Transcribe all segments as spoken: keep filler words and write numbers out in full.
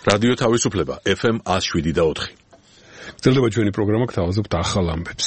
რადიო თავისუფლება ეფ ემ one oh seven და four. გრძელდება ჩვენი პროგრამა, გთავაზობთ ახალ ამბებს.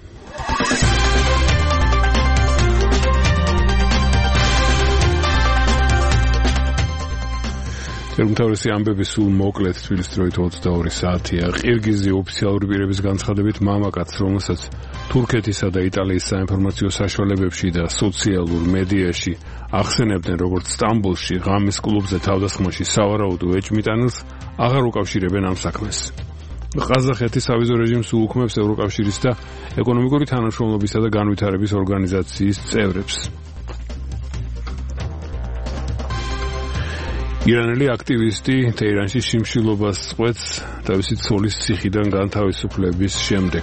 თერმოთავრისი ამბები სულ მოკლედ თბილისის დროით twenty-two საათია. ყირგიზი ოფიციალური პირების განცხადებით მამაკაც, რომელსაც თურქეთისა და იტალიის საინფორმაციო საშუალებებში და სოციალურ მედიაში ახსენებდნენ როგორც სტამბოლში ღამის კლუბზე თავდასხმაში სავარაუდო ეჭვმიტანილს, აღარ უკავშირებენ ამ საქმეს. ყაზახეთის სავიზო რეჟიმს უუქმებს ევროკავშირის და ეკონომიკური თანამშრომლობისა და განვითარების ორგანიზაციის წევრებს. ირანელი აქტივისტი თეირანში შიმშილობას წყვეტს თავისი ცოლის ციხიდან განთავისუფლების შემდეგ.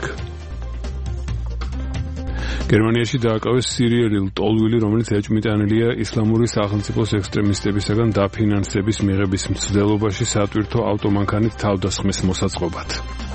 გერმანიაში დააკავეს სირიელი ლტოლვილი, რომელიც ეჭვმიტანილია ისლამური სახელმწიფოს ექსტრემისტებისაგან დაფინანსების მიღების მცდელობაში სატვირთო ავტომანქანით თავდასხმის მოსაწყობად.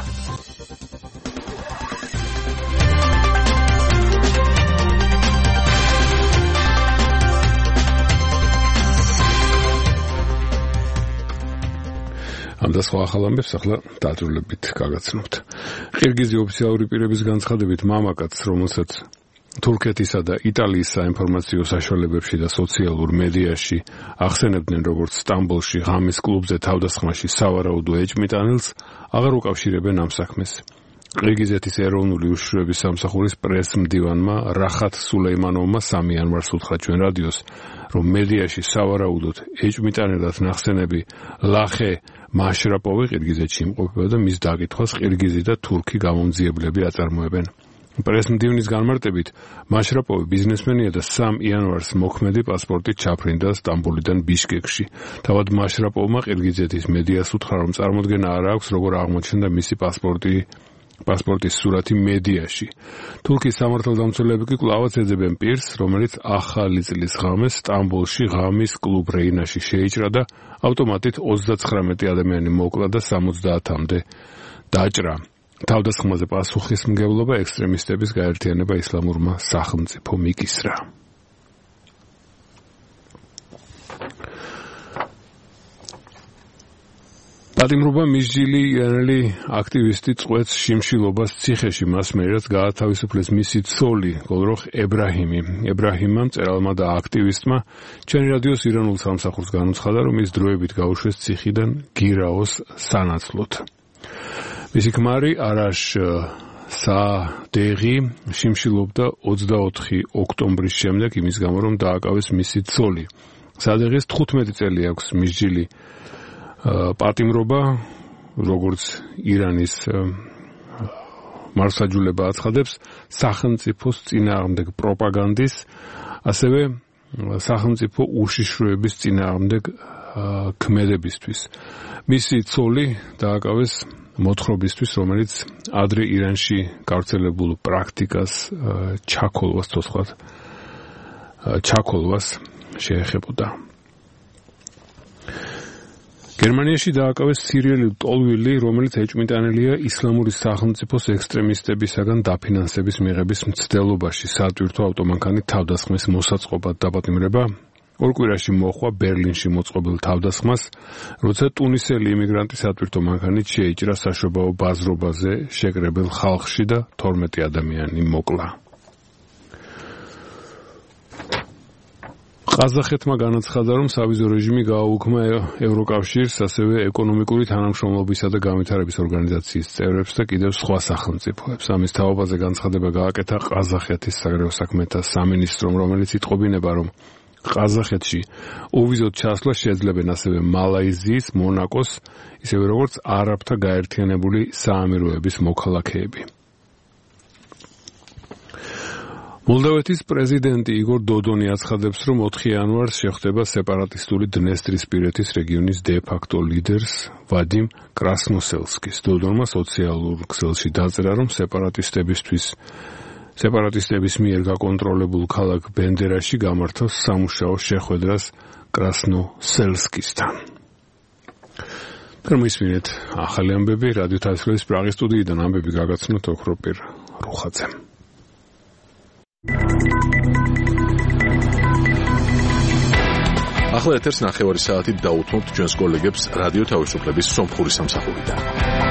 ამ და სხვა ახალ ამბებს ახლა დაწვრილებით გაგაცნობთ. ყირგიზი ოფიციალური პირების განცხადებით მამაკაცს, რომელსაც თურქეთისა და იტალიის საინფორმაციო საშუალებებში და სოციალურ მედიაში ახსენებდნენ როგორც სტამბოლში ღამის კლუბზე თავდასხმაში სავარაუდო ეჭვმიტანილს, აღარ უკავშირებენ ამ საქმეს. ყირგიზეთის ეროვნული უშიშროების სამსახურის პრეს-მდივანმა რახათ სულეიმანოვმა სამი იანვარს უთხრა ჩვენ რადიოს, რომ მედიაში სავარაუდოდ ეჭვმიტანილად ნახსენები ლახე მაშრაპოვი ყირგიზეთში იმყოფება და მის დაკითხვას ყირგიზი და თურქი გამომძიებლები აწარმოებენ. პრეს-მდივნის განმარტებით, მაშრაპოვი ბიზნესმენია და სამი იანვარს მოქმედი პასპორტით ჩაფრინდა სტამბოლიდან ბიშკეკში. თავად მაშრაპოვმა ყირგიზეთის მედიას უთხრა, რომ წარმოდგენა არ აქვს, როგორ აღმოჩნდა მისი პასპორტი პასპორტის სურათი მედიაში. თურქის სამართალდამცველები კი კვლავაც ეძებენ პირს, რომელიც ახალი წლის ღამეს სტამბოლში ღამის კლუბ რეინაში შეიჭრა და ავტომატით ოცდაცხრამეტი ადამიანი მოკლა და სამოცდაათამდე დაჭრა. თავდასხმაზე პასუხისმგებლობა ექსტრემისტების გაერთიანება ისლამურმა სახელმწიფო მიკისრა. პატიმრობა მისჯილი ირანელი აქტივისტი წყვეტს შიმშილობას ციხეში მას მიერ, რაც გაათავისუფლეს მისი ცოლი გოლროხ ებრაჰიმი. ებრაჰიმმა, მწერალმა და აქტივისტმა ჩვენი რადიოს ირანულ სამსახურს განუცხადა, რომ ის დროებით გაუშვეს ციხიდან გირაოს სანაცვლოდ. მისი ქმარი არაშ სადეღი შიმშილობდა ოცდაოთხი ოქტომბრის შემდეგ იმის გამო, რომ დააკავეს მისი ცოლი. სადეღის თხუთმეტი წელი აქვს მისჯილი პატიმრობა, როგორც ირანის მართლმსაჯულება აცხადებს, სახელმწიფოს წინააღმდეგ პროპაგანდის, ასევე სახელმწიფო უშიშროების წინააღმდეგ ქმედებისთვის. მისი ცოლი დააკავეს მოთხრობისთვის, რომელიც ადრე ირანში გავრცელებულ პრაქტიკას ჩაქოლვას, თოსხლად ჩაქოლვას შეეხებოდა. გერმანიაში დააკავეს სირიელი ლტოლვილი, რომელიც ეჭვმიტანილია ისლამური სახელმწიფოს ექსტრემისტებისაგან დაფინანსების მიღების მცდელობაში სატვირთო ავტომანქანით თავდასხმის მოსაწყობად. დაპატიმრება ორ კვირაში მოჰყვა ბერლინში მოწყობილ თავდასხმას, როცა ტუნისელი იმიგრანტი სატვირთო მანქანით შეიჭრა საშობაო ბაზრობაზე შეკრებილ ხალხში და თორმეტი ადამიანი მოკლა. ყაზახეთმა განაცხადა, რომ სავიზო რეჟიმი გააუქმა ევროკავშირს, ასევე ეკონომიკური თანამშრომლობისა და განვითარების ორგანიზაციის წევრებს და კიდევ სხვა სახელმწიფოებს. ამის თაობაზე განცხადება გააკეთა ყაზახეთის საგარეო საქმეთა სამინისტრომ, რომელიც იტყობინება, რომ ყაზახეთში უვიზოდ ჩასვლა შეძლებენ ასევე მალაიზიის, მონაკოს, ისევე როგორც არაბთა გაერთიანებული საამიროების მოქალაქეები. მოლდოვეთის პრეზიდენტი იგორ დოდონი აცხადებს, რომ ოთხი იანვარს შეხვდება სეპარატისტული დნესტრისპირეთის რეგიონის დე-ფაქტო ლიდერს ვადიმ კრასნოსელსკის. დოდონმა სოციალურ ქსელში დაწერა, რომ სეპარატისტებისთვის სეპარატისტების მიერ გაკონტროლებულ ქალაქ ბენდერაში გამართავს სამუშაო შეხვედრას კრასნოსელსკისთან. მოისმინეთ ახალი ამბები რადიო თავისუფლების პრაღის სტუდიიდან. ამბები გაგაცნოთ ოქროპირ რუხაძემ. ახლა ეთერს ნახევარი საათით დაუთმობთ ჩვენს კოლეგებს რადიო თავისუფლების სომხური სამსახურიდან.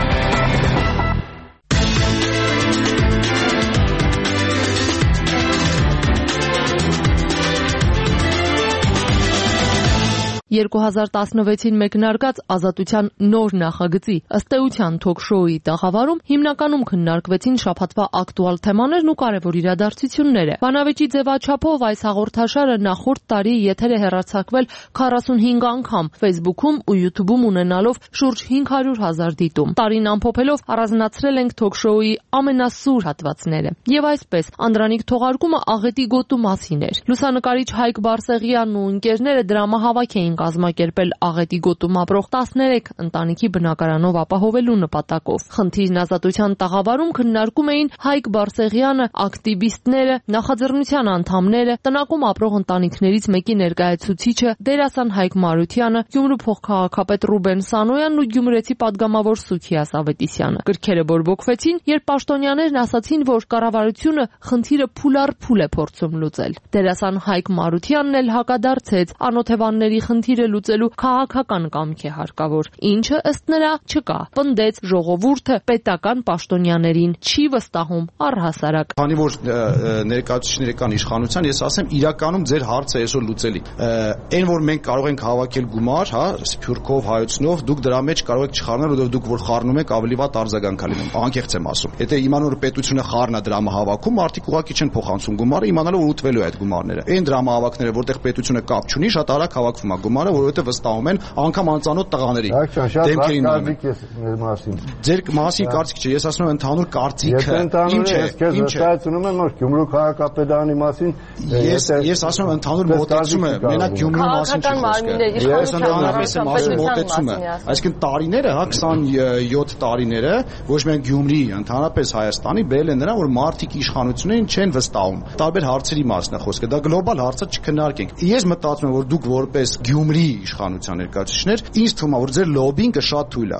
երկու հազար տասնվեցին մեկնարկած ազատության նոր նախագծի ըստ էության թոք-շոուի տաղավարում հիմնականում քննարկվեցին շաբաթվա ակտուալ թեմաներն ու կարևոր իրադարձությունները։ Բանավեճի ձևաչափով այս հաղորդաշարը նախորդ տարի եթեր է հեռարձակվել քառասունհինգ անգամ Facebook-ում ու YouTube-ում ունենալով շուրջ հինգ հարյուր հազար դիտում։ Տարին ամփոփելով առանձնացրել ենք թոք-շոուի ամենասուր հատվածները։ Եվ այսպես, Անդրանիկ թողարկումը աղետի գոտու մասին էր։ Լուսանկարիչ Հայկ Բարսեղյանն ու ընկերները դրամահավաք էին կազմակերպել աղետի գոտում ապրող տասներեք ընտանիքի բնակարանով ապահովելու նպատակով։ Խնդիրն ազատության տաղավարում քննարկում էին Հայկ Բարսեղյանը, ակտիվիստները, նախաձեռնության անդամները, տնակում ապրող ընտանիքներից մեկի ներկայացուցիչը, դերասան Հայկ Մարությանը, Գյումրու փոխքաղաքապետ Ռուբեն Սանոյանն ու գյումրեցի падգամավոր Սուքիաս Ավետիսյանը։ Գրքերը բորբոքվեցին, երբ պաշտոնյաներն ասացին, որ կառավարությունը խնդիրը փուլառ-փուլ է փորձում լուծել։ Դերասան Հայկ Մարությանն էլ հակադարձեց անօթևանների խնդիրը լուծելու քաղաքական կամք է հարկավոր, ինչը ըստ նրա չկա։ Պնդեց ժողովուրդը պետական պաշտոնյաներին չի վստահում առհասարակ։ Քանի որ ներկայացուցիչները կան իշխանության, ես ասեմ իրականում ձեր հարցը այսօր լուծելի։ Այն որ մենք կարող ենք հավաքել գումար, հա, սփյուռքով, հայոցնով, դուք դրա մեջ կարող եք չխառնել, որովհետև դուք որ խառնում եք ավելի վատ արձագանք է լինում։ Անկեղծ եմ ասում։ Եթե իմանալու որ պետությունը խառնա դրամահավաքում, մարդիկ ուղղակի չեն փոխանցում գումարը, իմանալով որ ուտվելու է այդ գումարները։ Այն դրամահավաքները, որտեղ պետությունը կապ չունի, շատ արագ հավաքվում է գումարը, որովհետև վստահում են անգամ անծանոթ տղաների դեմքերին ունեն։ Ձեր մասին կարծիք չէ, ես ասում եմ ընդհանուր կարծիքը ինչ է, ինչ է։ Վստահեցնում եմ որ Գյումրու քաղաքապետարանի մասին ես ես ասում եմ ընդհանուր մոտեցումը, մենակ Գյումրու մասին չի խոսքը։ Ես ընդհանրապես եմ ասում մոտեցումը, այսինքն տարիները, հա քսանյոթ տարիները ոչ միայն Գյումրի, ընդհանրապես Հայաստանի բերել են նրան, որ մարդիկ իշխանություններին չեն վստահում։ Տարբեր հարցերի մասն է խոսքը, դա գլոբալ հարցը չքննարկենք։ Ես մտածում եմ որ դուք որպես Գյումրի իշխանության ներկայացուցիչներ, ինձ թվում է որ ձեր լոբինգը շատ թույլ է։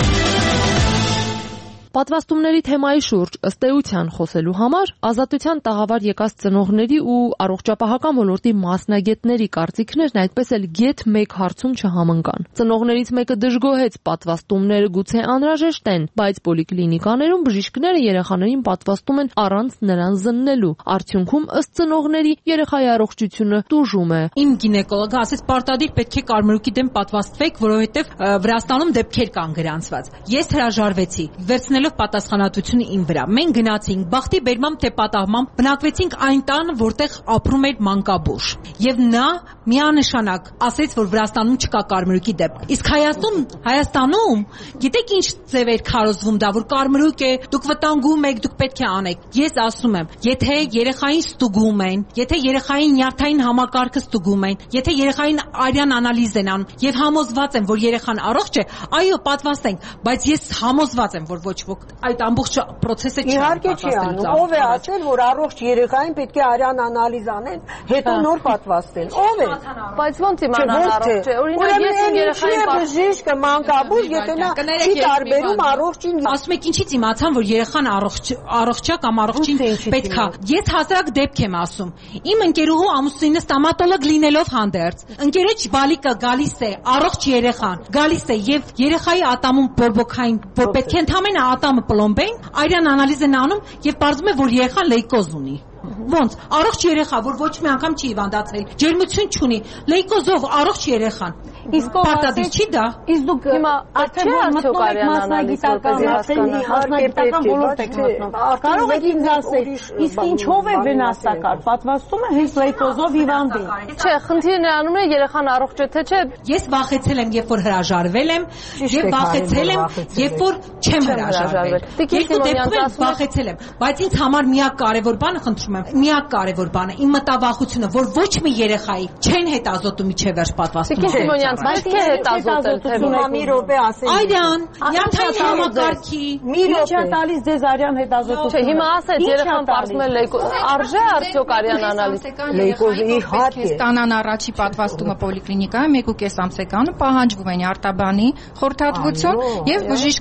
Պատվաստումների թեմայի շուրջ ըստ էության խոսելու համար ազատության տաղավար եկած ծնողների ու առողջապահական ոլորտի մասնագետների կարծիքներն այդպես էլ գեթ մեկ հարցում չհամընկան։ Ծնողներից մեկը դժգոհեց պատվաստումները գուցե անհրաժեշտ են, բայց պոլիկլինիկաներում բժիշկները երեխաներին պատվաստում են առանց նրան զննելու։ Արդյունքում ըստ ծնողների երեխայի առողջությունը տուժում է։ Իմ գինեկոլոգը ասեց պարտադիր պետք է կարմրուկի դեմ պատվաստվեք, որովհետև Վրաստանում դեպքեր կան գրանցված։ Ես հրաժարվեցի։ Վերցնելով պատասխանատվությունը իմ վրա։ Մենք գնացինք բախտի բերմամբ թե պատահմամբ բնակվեցինք այն տանը, որտեղ ապրում էր մանկաբույժ։ Եվ նա միանշանակ ասեց, որ Վրաստանում չկա կարմրուկի դեպք։ Իսկ Հայաստանում, Հայաստանում, գիտեք ինչ ձև էր քարոզվում դա, որ կարմրուկ է, դուք վտանգում եք, դուք պետք է անեք։ Ես ասում եմ, եթե երեխային ստուգում են, եթե երեխային նյարդային համակարգը ստուգում են, եթե երեխային արյան անալիզ են անում եւ համոզված են, որ երեխան առողջ է, այո, պատվաստենք, բայց ես համոզված եմ, որ ոչ ոք այդ ամբողջ process-ը չի իհարկե չի անում։ Ով է ասել, որ առողջ երեխային պետք է արյան անալիզ անեն, հետո նոր պատվաստեն։ Ով է։ Բայց ոնց իմանան առողջ է։ Օրինակ ես իմ երեխային բժիշկը մանկաբույժ, եթե նա չի տարբերում առողջին։ Ասում եք ինչից իմացան, որ երեխան առողջ առողջ է կամ առողջին պետք է։ Ես հազարակ դեպք եմ ասում։ Իմ ընկերուհու ամուսինը ստոմատոլոգ լինելով հանդերձ, ընկերոջ բալիկը գալիս է առողջ երեխան, գալիս է եւ երեխայի ատամում բորբոքային, որ պետք է ընդամենը ատամը պլոմբեն, արյան անալիզ են անում եւ պարզվում է, որ երեխան լեյկոզ ունի։ Ոնց առողջ երեխա, որ ոչ մի անգամ չի հիվանդացել, ջերմություն չունի, լեյկոզով առողջ երեխան։ Իսկ պարտադիր չի դա։ Իսկ դուք հիմա արդեն մտնում եք մասնագիտական մասնագիտական ոլորտ եք մտնում։ Կարող եք ինձ ասել, իսկ ինչով է վնասակար պատվաստումը հենց լեյկոզով հիվանդին։ Չէ, խնդիրն է անում է երեխան առողջ է թե չէ։ Ես վախեցել եմ, երբ որ հրաժարվել եմ, եւ վախեցել եմ, երբ որ չեմ հրաժարվել։ Երկու դեպքում վախեցել եմ, բայց ինձ համար միակ կարևոր բանը խնդրում եմ, միակ կարևոր բանը իմ մտավախությունը, որ ոչ մի երեխայի չեն հետազոտում իջե վերջ պատվաստում։ Բայց թե հետազոտել թե մի րոպե ասել։ Արյան, նյարդային համակարգի մի րոպե տալիս ձեզ արյան հետազոտություն։ Չէ, հիմա ասեց երեխան պարզում է լեյկոզ, արժե արդյոք արյան անալիզ։ Լեյկոզի իհարկե։ Ստանան առաջի պատվաստումը պոլիկլինիկայում մեկ ու կես ամսեկանը պահանջվում է արտաբանի խորհրդատվություն եւ բժիշկը լսել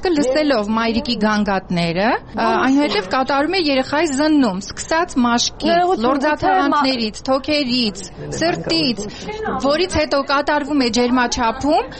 վերցնելով մայրիկի գանգատները, այնուհետև կատարում է երեխայի զննում, սկսած մաշկից, լորձաթաղանթներից, թոքերից, սրտից, որից հետո կատարվում է ջերմաչափում,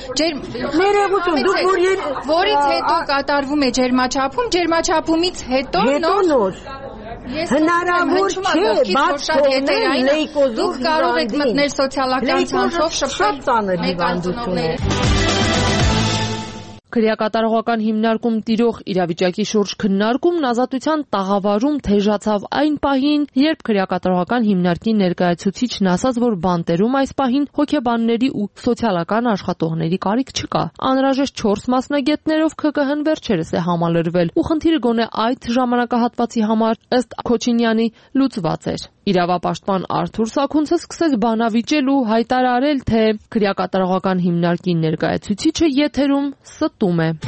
որից հետո կատարվում է ջերմաչափում, ջերմաչափումից հետո նոր հնարավոր չէ բաց թողնել լեյկոզով դուք կարող եք մտնել սոցիալական ցանցով շփվել ներկայացուցիչները։ Քրեակատարողական հիմնարկում տիրող իրավիճակի շուրջ քննարկումն ազատության տաղավարում թեժացավ այն պահին, երբ քրեակատարողական հիմնարկի ներկայացուցիչն ասաց, որ բանտերում այս պահին հոգեբանների ու սոցիալական աշխատողների կարիք չկա։ Անհրաժեշտ չորս մասնագետներով K K H-ն վերջերս է համալրվել ու խնդիրը գոնե այդ ժամանակահատվածի համար ըստ Քոչինյանի լուծված էր։ Իրավապաշտպան Արթուր Սաքունցը սկսեց բանավիճել ու հայտարարել, թե քրեակատարողական հիմնարկի ներկայացուցիչը եթերում ստում է։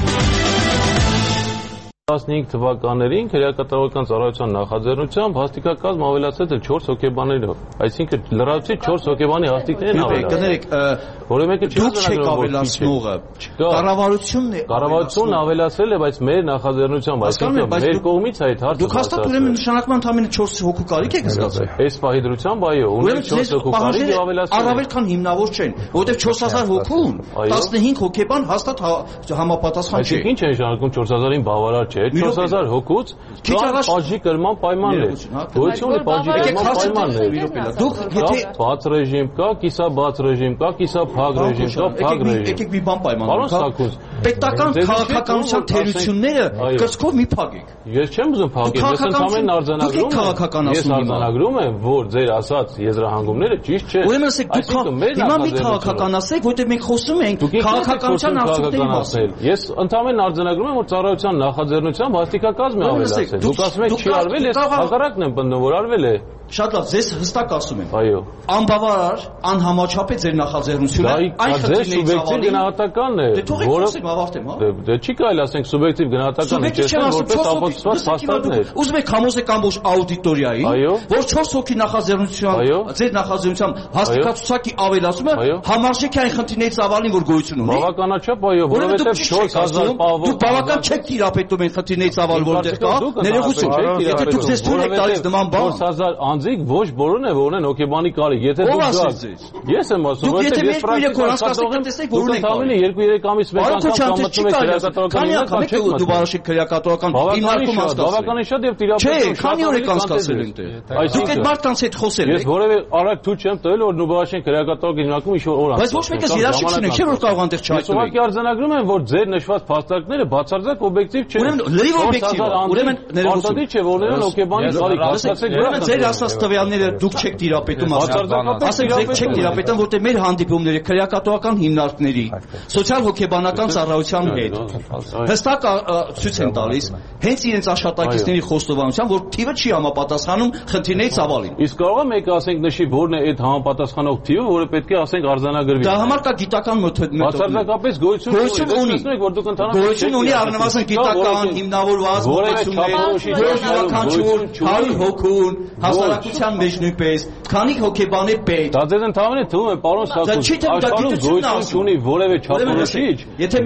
տասնհինգ թվականներին քրեակատարողական ծառայության նախաձեռնությամբ հաստիկակազմ ավելացել է չորս հոգեբաններով, այսինքն լրացուցիչ չորս հոգեբանի հաստիկներ են ավելացել։ Որը մեկը չի ավելացնողը։ Կառավարությունն է։ Կառավարությունն ավելացել է, բայց մեր նախաձեռնությամբ, այսինքն մեր կողմից այդ հարցը։ Դուք հաստատ ուրեմն նշանակում ընդամենը չորս հոգու կարիք եք զգացել։ Այս պահի դրությամբ այո, ունենք չորս հոգու կարիք ու ավելացել։ Առավել քան հիմնավոր չեն, որովհետև չորս հազար հոգուն տասնհինգ հոգեբան հաստատ համապատասխան չէ։ Ինչ է նշանակում չորս հազարին բավարար չէ, չորս հազար հոգուց բաժի կրման պայմաններ։ Գոյություն ունի բաժի կրման պայմաններ։ Դուք եթե բաց ռեժիմ կա, կիսաբաց ռեժիմ կա, կիսափակ ռեժիմ կա, փակ ռեժիմ։ Եկեք մի բան պայմանավորենք։ Պետական քաղաքականության թերությունները կրծքով մի փակեք։ Ես չեմ ուզում փակել, ես ընդհանրեն արձանագրում եմ։ Ես արձանագրում եմ, որ ձեր ասած եզրահանգումները ճիշտ չէ։ Ուրեմն ասեք դուք հիմա մի քաղաքականացեք, որտեղ մենք խոսում ենք քաղաքականության արդյունքների մասին։ Ես ընդհանրեն արձանագրում եմ, որ ծառայության նախաձեռնությամբ հաստիկակազմ է ավելացել։ Դուք ասում եք չի արվել, ես հակառակն եմ պնդում, որ արվել է։ Շատ լավ, ձեզ հստակ ասում եմ։ Այո։ Անբավարար, անհամաչափ է ձեր նախաձեռնությունը։ Այն խնդիրների սուբյեկտիվ գնահատականն է, որը ավարտեմ, հա։ Դե չի կարելի ասենք սուբյեկտիվ գնահատականը, չես որպես ապացուցված փաստարկներ։ Ուզում եք համոզեք ամբողջ աուդիտորիային, որ չորս հոգի նախաձեռնությամբ, ձեր նախաձեռնությամբ հաստիկացուցակի ավելացումը համարժեք է այն խնդիրների ծավալին, որ գոյություն ունի։ Բավականաչափ այո, որովհետև չորս հազար պահով։ Դուք բավական չեք տիրապետում այն խնդիրների ծավալը, որտեղ կա։ Ներողություն, եթե դուք ձեզ թույլ եք տալիս նման բան, չորս հազար անձիկ ոչ բոլորն է, որ ունեն հոգեբանի կարիք։ Եթե դուք գաք, ես եմ ասում, որովհետև ես պրակտիկան որ ունեն ավելի երկու-երեք ամիս մեկ անգամ մտնում եք քրեակատարական հիմնարկում, դու բարաշիկ քրեակատարական հիմնարկում անցկացրել։ Բավականին շատ եւ տիրապետում։ Չէ, քանի օր եք անցկացրել այնտեղ։ Դուք այդ մարդկանց հետ խոսել եք։ Ես որևէ արագ թույլ չեմ տվել, որ նուբարաշեն քրեակատարական հիմնարկում ինչ-որ օր անցկացնի։ Բայց ոչ մեկը երաշխիք չունեք, չէ՞ որ կարող անտեղ չայտնվի։ Ես ուղղակի արձանագրում եմ, որ ձեր նշված փաստարկները բացարձակ օբյեկտիվ չեն։ Ուրեմն լրիվ օբյեկտիվ է։ Ուրեմն ներողություն չէ, որ նրան հոգեբանի կարիք հասկացեք։ Ուրեմն ձեր ասած տվյալները դուք չեք տիրապետում ասած։ Ասեք դուք չեք տիրապետում, որտեղ մեր հանդիպումները քրեակատարական հիմնարկների, սոցիալ հոգեբանական ծառայության հետ հստակ ցույց են տալիս հենց իրենց աշխատակիցների խոստովանությամբ, որ թիվը չի համապատասխանում խնդիրների ծավալին։ Իսկ կարող է մեկը ասենք նշի որն է այդ համապատասխանող թիվը, որը պետք է ասենք արձանագրվի։ Դա համար կա գիտական մեթոդ։ Բացարձակապես գոյություն ունի։ Որ դուք ընդհանրապես գոյություն ունի առնվազն գիտական հիմնավորված մոտեցումներ, յուրաքանչյուր հարյուր հոգուն հասարակության մեջ նույնպես, քանի հոգեբան է պետք։ Դա ձեզ ընդհանրապես թվում է, պարոն Սաքուն, աշխարհում գոյություն չունի որևէ չափորոշիչ, եթե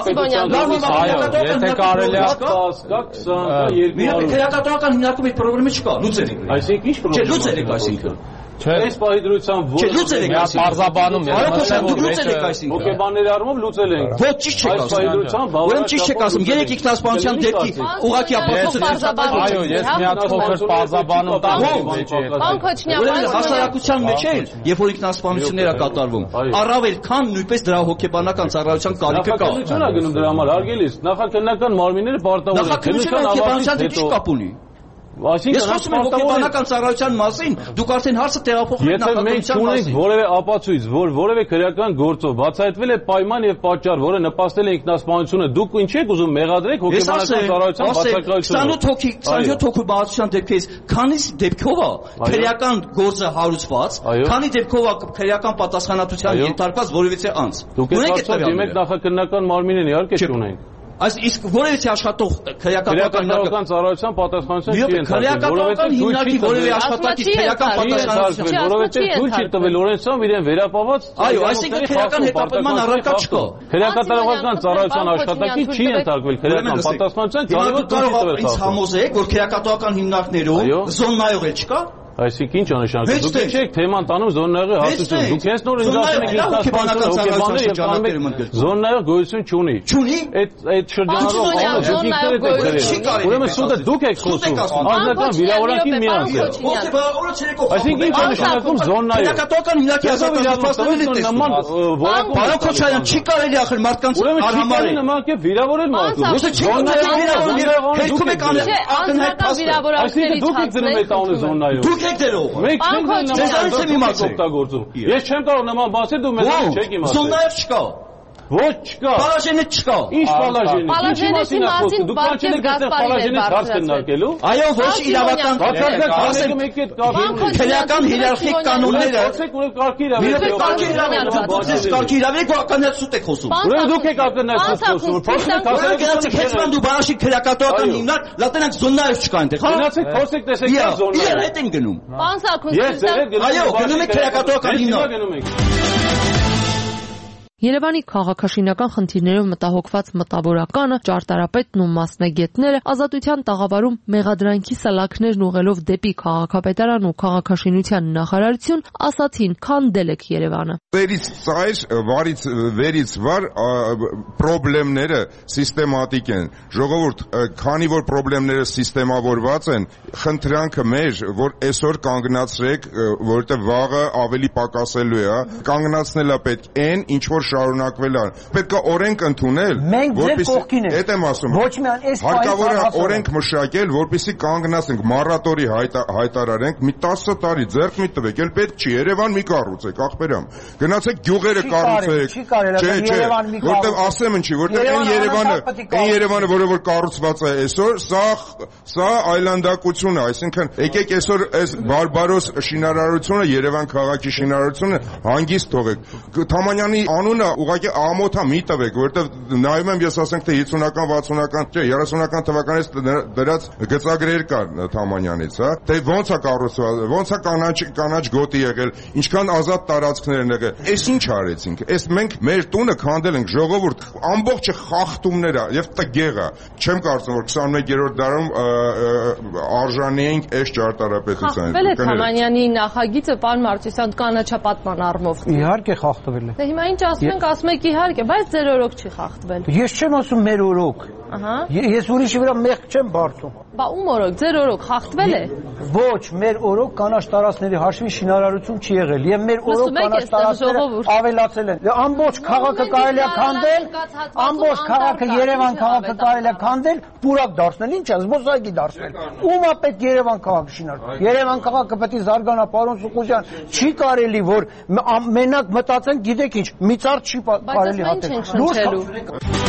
մենք եթե կարելի է կա քսան, կա երկու քրեակատարական հիմնարկում այդ խնդրը չկա, լուծել եք։ Այսինքն ինչ խնդիր։ Չէ, լուծել եք այսինքն։ Այս պահի դրությամբ ոչ լուծել եք այսինքն։ Պարզաբանում ես ասեմ, դուք լուծել եք այսինքն։ Հոգեբանների առումով լուծել ենք։ Ոչ ճիշտ չեք ասում։ Այս պահի դրությամբ ուրեմն ճիշտ չեք ասում։ Երեք ինքնասպանության դեպքի ուղղակի ապացուցում։ Այո, ես միած փոքր պարզաբանում տամ մեջ է։ Ուրեմն հասարակության մեջ է, երբ որ ինքնասպանություններ է կատարվում, առավել քան նույնպես դրա հոգեբանական ծառայության կարիքը կա։ Նախաքննություն է գնում դրա համար, հարգելիս, նախաքննական մարմինները պարտավոր են։ Նախաքննությունը հոգեբանության հետ ինչ կապ ունի։ Ես խոսում եմ հոգեբանական ծառայության մասին, դուք արդեն հարցը տեղափոխում եք նախաքննության մասին։ Եթե մենք չունենք որևէ ապացույց, որ որևէ քրեական գործով բացահայտվել է պայման եւ պատճառ, որը նպաստել է ինքնասպանությունը, դուք ինչ եք ուզում մեղադրեք հոգեբանական ծառայության բացակայությունը։ քսանութ հոգի, քսանյոթ հոգու բացության դեպքից քանի դեպքով է քրեական գործը հարուցված, քանի դեպքով է քրեական պատասխանատվության ենթարկված որևիցե անձ։ Դուք եք դիմեք նախաքննական մարմինին, իհարկե չունենք։ Այս իսկ որևէ աշխատող քրեական ծառայության պատասխանատվություն չի ընդհանրել, որովհետեւ հիմնարկի որևէ աշխատակից քրեական պատասխանատվություն, որովհետեւ դու չի տվել Լորենցոն իրեն վերապահված։ Այո, այսինքն քրեական հետապնդման առարկա չկա։ Քրեական ծառայության աշխատակից չի ընդհանրել քրեական պատասխանատվություն, քանի որ դու չի տվել։ Ինձ համոզեք, որ քրեակատվական հիմնարկներում զոննայող էլ չկա։ Այսինքն ինչ անշանակում դուք չեք թեման տանում զոննայողի հաստատություն դուք հենց նոր ինձ ասում եք ինձ զոննայող գոյություն չունի չունի այդ այդ շրջանառող անը դուք ինքներդ եք ուրեմն սուտը դուք եք խոսում անձնական վիրավորանքին միացել այսինքն ինչ անշանակում զոննայող քրեակատվական հիմնարկի ազատագրվածների նման Պարոն Քոչարյան չի կարելի ախր մարդկանց արհամարել նման կերպ վիրավորել մարդու զոննայող հետքում եք ակնհայտ փաստեր այսինքն դուք եք դնում եք տանը զոննայող Դուք եք դերող։ Մենք չենք դնում օգտագործում։ Ես չեմ կարող նման բացել դու մեզ չեք իմացել։ Զոննայով չկա։ Ոչ չկա։ Պալաժենը չկա։ Ինչ պալաժենը։ Պալաժենի մասին դուք կանչել եք այդտեղ պալաժենի հարց քննարկելու։ Այո, ոչ իրավական բացարձակ մեկ այդ քրեական հիերարխիկ կանոնները։ Ոսեք ուրեմն կարգի իրավունք։ Կարգի իրավունք։ Կարգի իրավունք ակնհայտ սուտ եք խոսում։ Ուրեմն դուք եք ակնհայտ սուտ խոսում։ Փոխեք ասել հեծման դու բարաշի քրեակատվական հիմնարկ, լատենակ զոննայով չկա այնտեղ։ Գնացեք փոսեք տեսեք դա զոննա։ Իրեն հետ են գնում։ Պարոն Սարգսյան, ես ձեր հետ գնում եմ։ Այո, գնում եք քրեակատվական հիմնարկ։ Երևանի քաղաքաշինական խնդիրներով մտահոգված մտավորականը, ճարտարապետն ու մասնագետները ազատության տաղավարում մեղադրանքի սլաքներն ուղղելով դեպի քաղաքապետարան ու քաղաքաշինության նախարարություն ասացին, քանդել եք Երևանը։ Վերից ծայր, վարից վերից վար պրոբլեմները սիստեմատիկ են։ Ժողովուրդ, քանի որ պրոբլեմները սիստեմավորված են, խնդրանքը մեր, որ այսօր կանգնացրեք, որովհետև վաղը ավելի պակասելու է, կանգնացնելա պետք այն, ինչ որ շարունակվել է։ Պետք է օրենք ընդունել, որպեսզի այդ եմ ասում։ Ոչ միայն այս հարկավոր է օրենք մշակել, որպեսզի կանգնացնենք, մառատորի հայտարարենք, մի տասը տարի ձեռք մի տվեք, էլ պետք չի, Երևան մի կառուցեք, ախպերամ։ Գնացեք գյուղերը կառուցեք։ Չէ, չէ, որտեվ ասեմ ինչի, որտեվ այն Երևանը, այն Երևանը, որը որ կառուցված է այսօր, սա սա այլանդակություն է, այսինքն եկեք այսօր այս բարբարոս շինարարությունը, Երևան քաղաքի շինարարությունը հանգիստ թողեք։ Թամանյանի անունը ուղղակի ամոթա մի տվեք, որովհետև նայում եմ ես ասենք թե հիսունական, վաթսունական, չէ, երեսունական թվականից դրած գծագրեր կար Թամանյանից, հա։ Թե ո՞նց է կառուցված, ո՞նց է կանաչ կանաչ գոտի եղել, ինչքան ազատ տարածքներ են եղել։ Այս ինչ արեցինք։ Այս մենք մեր տունը քանդել ենք, ժողովուրդ, ամբողջը խախտումներ է եւ տգեղ է։ Չեմ կարծում որ քսանմեկերորդ դարում արժանի ենք այս ճարտարապետության։ Խախտվել է Թամանյանի նախագիծը, պարոն Մարտիրոսյան, կանաչապատման առումով։ Իհարկե խախտվել է։ Դե հիմա ինչ ասում ենք, ասում եք իհարկե, բայց ձեր օրոք չի խախտվել։ Ես չեմ ասում մեր օրոք։ Ահա։ Ես ուրիշի վրա մեղք չեմ բարձում։ Բա ում օրոք, ձեր օրոք խախտվել է։ Ոչ, մեր օրոք կանաչ տարածքների հաշվի շինարարություն չի եղել եւ մեր օրոք կանաչ տարածքները ավելացել են։ Ամբողջ քաղաքը կարելի է քանդել, ամբողջ քաղաքը Երևան քաղաքը կարելի է քանդել, պուրակ դարձնել, ինչ է, զբոսայգի դարձնել։ Ում է պետք Երևան քաղաքը շինարարել։ Երևան քաղաքը պետք է զարգանա, պարոն Սուխոզյան, չի կարելի որ մենակ մտածենք, գիտեք ինչ, մի ծառ չի կարելի հատել։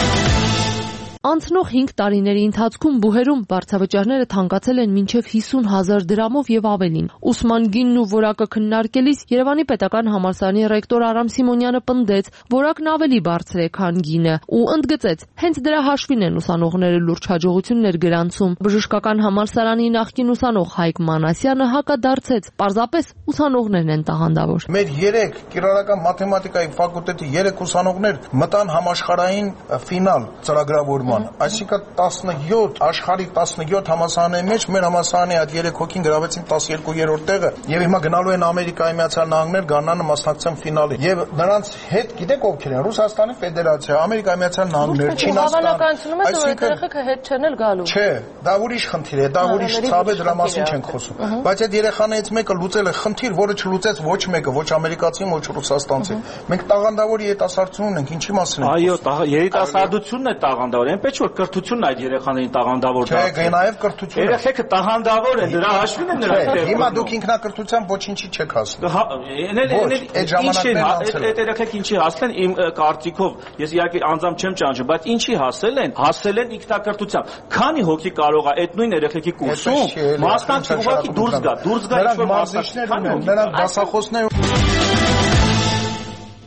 Անցնող հինգ տարիների ընթացքում բուհերում վարձավճարները թանկացել են մինչև հիսուն հազար դրամով եւ ավելին։ Ուսման գինն ու որակը քննարկելիս Երևանի պետական համալսարանի ռեկտոր Արամ Սիմոնյանը պնդեց, որակն ավելի բարձր է, քան գինը, ու ընդգծեց, հենց դրա հաշվին են ուսանողները լուրջ հաջողություններ գրանցում։ Բժշկական համալսարանի նախկին ուսանող Հայկ Մանասյանը հակադարձեց, պարզապես ուսանողներն են տաղանդավոր։ Մեր երեք կիրառական մաթեմատիկայի ֆակուլտետի երեք ուսանողներ մտան համաշխարհային ֆինալ ծրագրավորման Այսինքն տասնյոթ աշխարհի տասնյոթ համալսարանների մեջ մեր համալսարանի այդ երեք հոգին գրավեցին տասներկուերորդ տեղը եւ հիմա գնալու են Ամերիկայի Միացյալ Նահանգներ գանանը մասնակցեն ֆինալին եւ նրանց հետ գիտեք ովքեր են Ռուսաստանի Ֆեդերացիա, Ամերիկայի Միացյալ Նահանգներ, Չինաստան, այսինքն հետ չեն էլ գալու։ Չէ, դա ուրիշ խնդիր է, դա ուրիշ ցավ է, դրա մասին չենք խոսում։ Բայց այդ երեխաներից մեկը լուծել է խնդիր, որը չլուծեց ոչ մեկը, ոչ ամերիկացին, ոչ ռուսաստանցին։ Մենք տաղանդավոր երիտասարդություն ունենք, ինչի մասին ենք։ Այո, երիտասարդությունն է տաղանդավոր, այնպես որ կրթությունն այդ երեխաներին տաղանդավոր դարձել։ Չէ, նաև կրթությունը։ Երեխեքը տաղանդավոր են, դրա հաշվին են նրանք։ Հիմա դուք ինքնակրթությամբ ոչինչի չեք հասնում։ Այդ ժամանակներն այդ երեխեք ինչի հասել են իմ կարծիքով, ես իհարկե անձամբ չեմ ճանաչում, բայց ինչի հասել են, հասել են ինքնակրթությամբ։ Քանի հոգի կարող է այդ նույն երեխեքի կուրսում մասնակցի ուղղակի դուրս գա, դուրս գա ինչ-որ մասնակցություն, նրանք դասախոսներ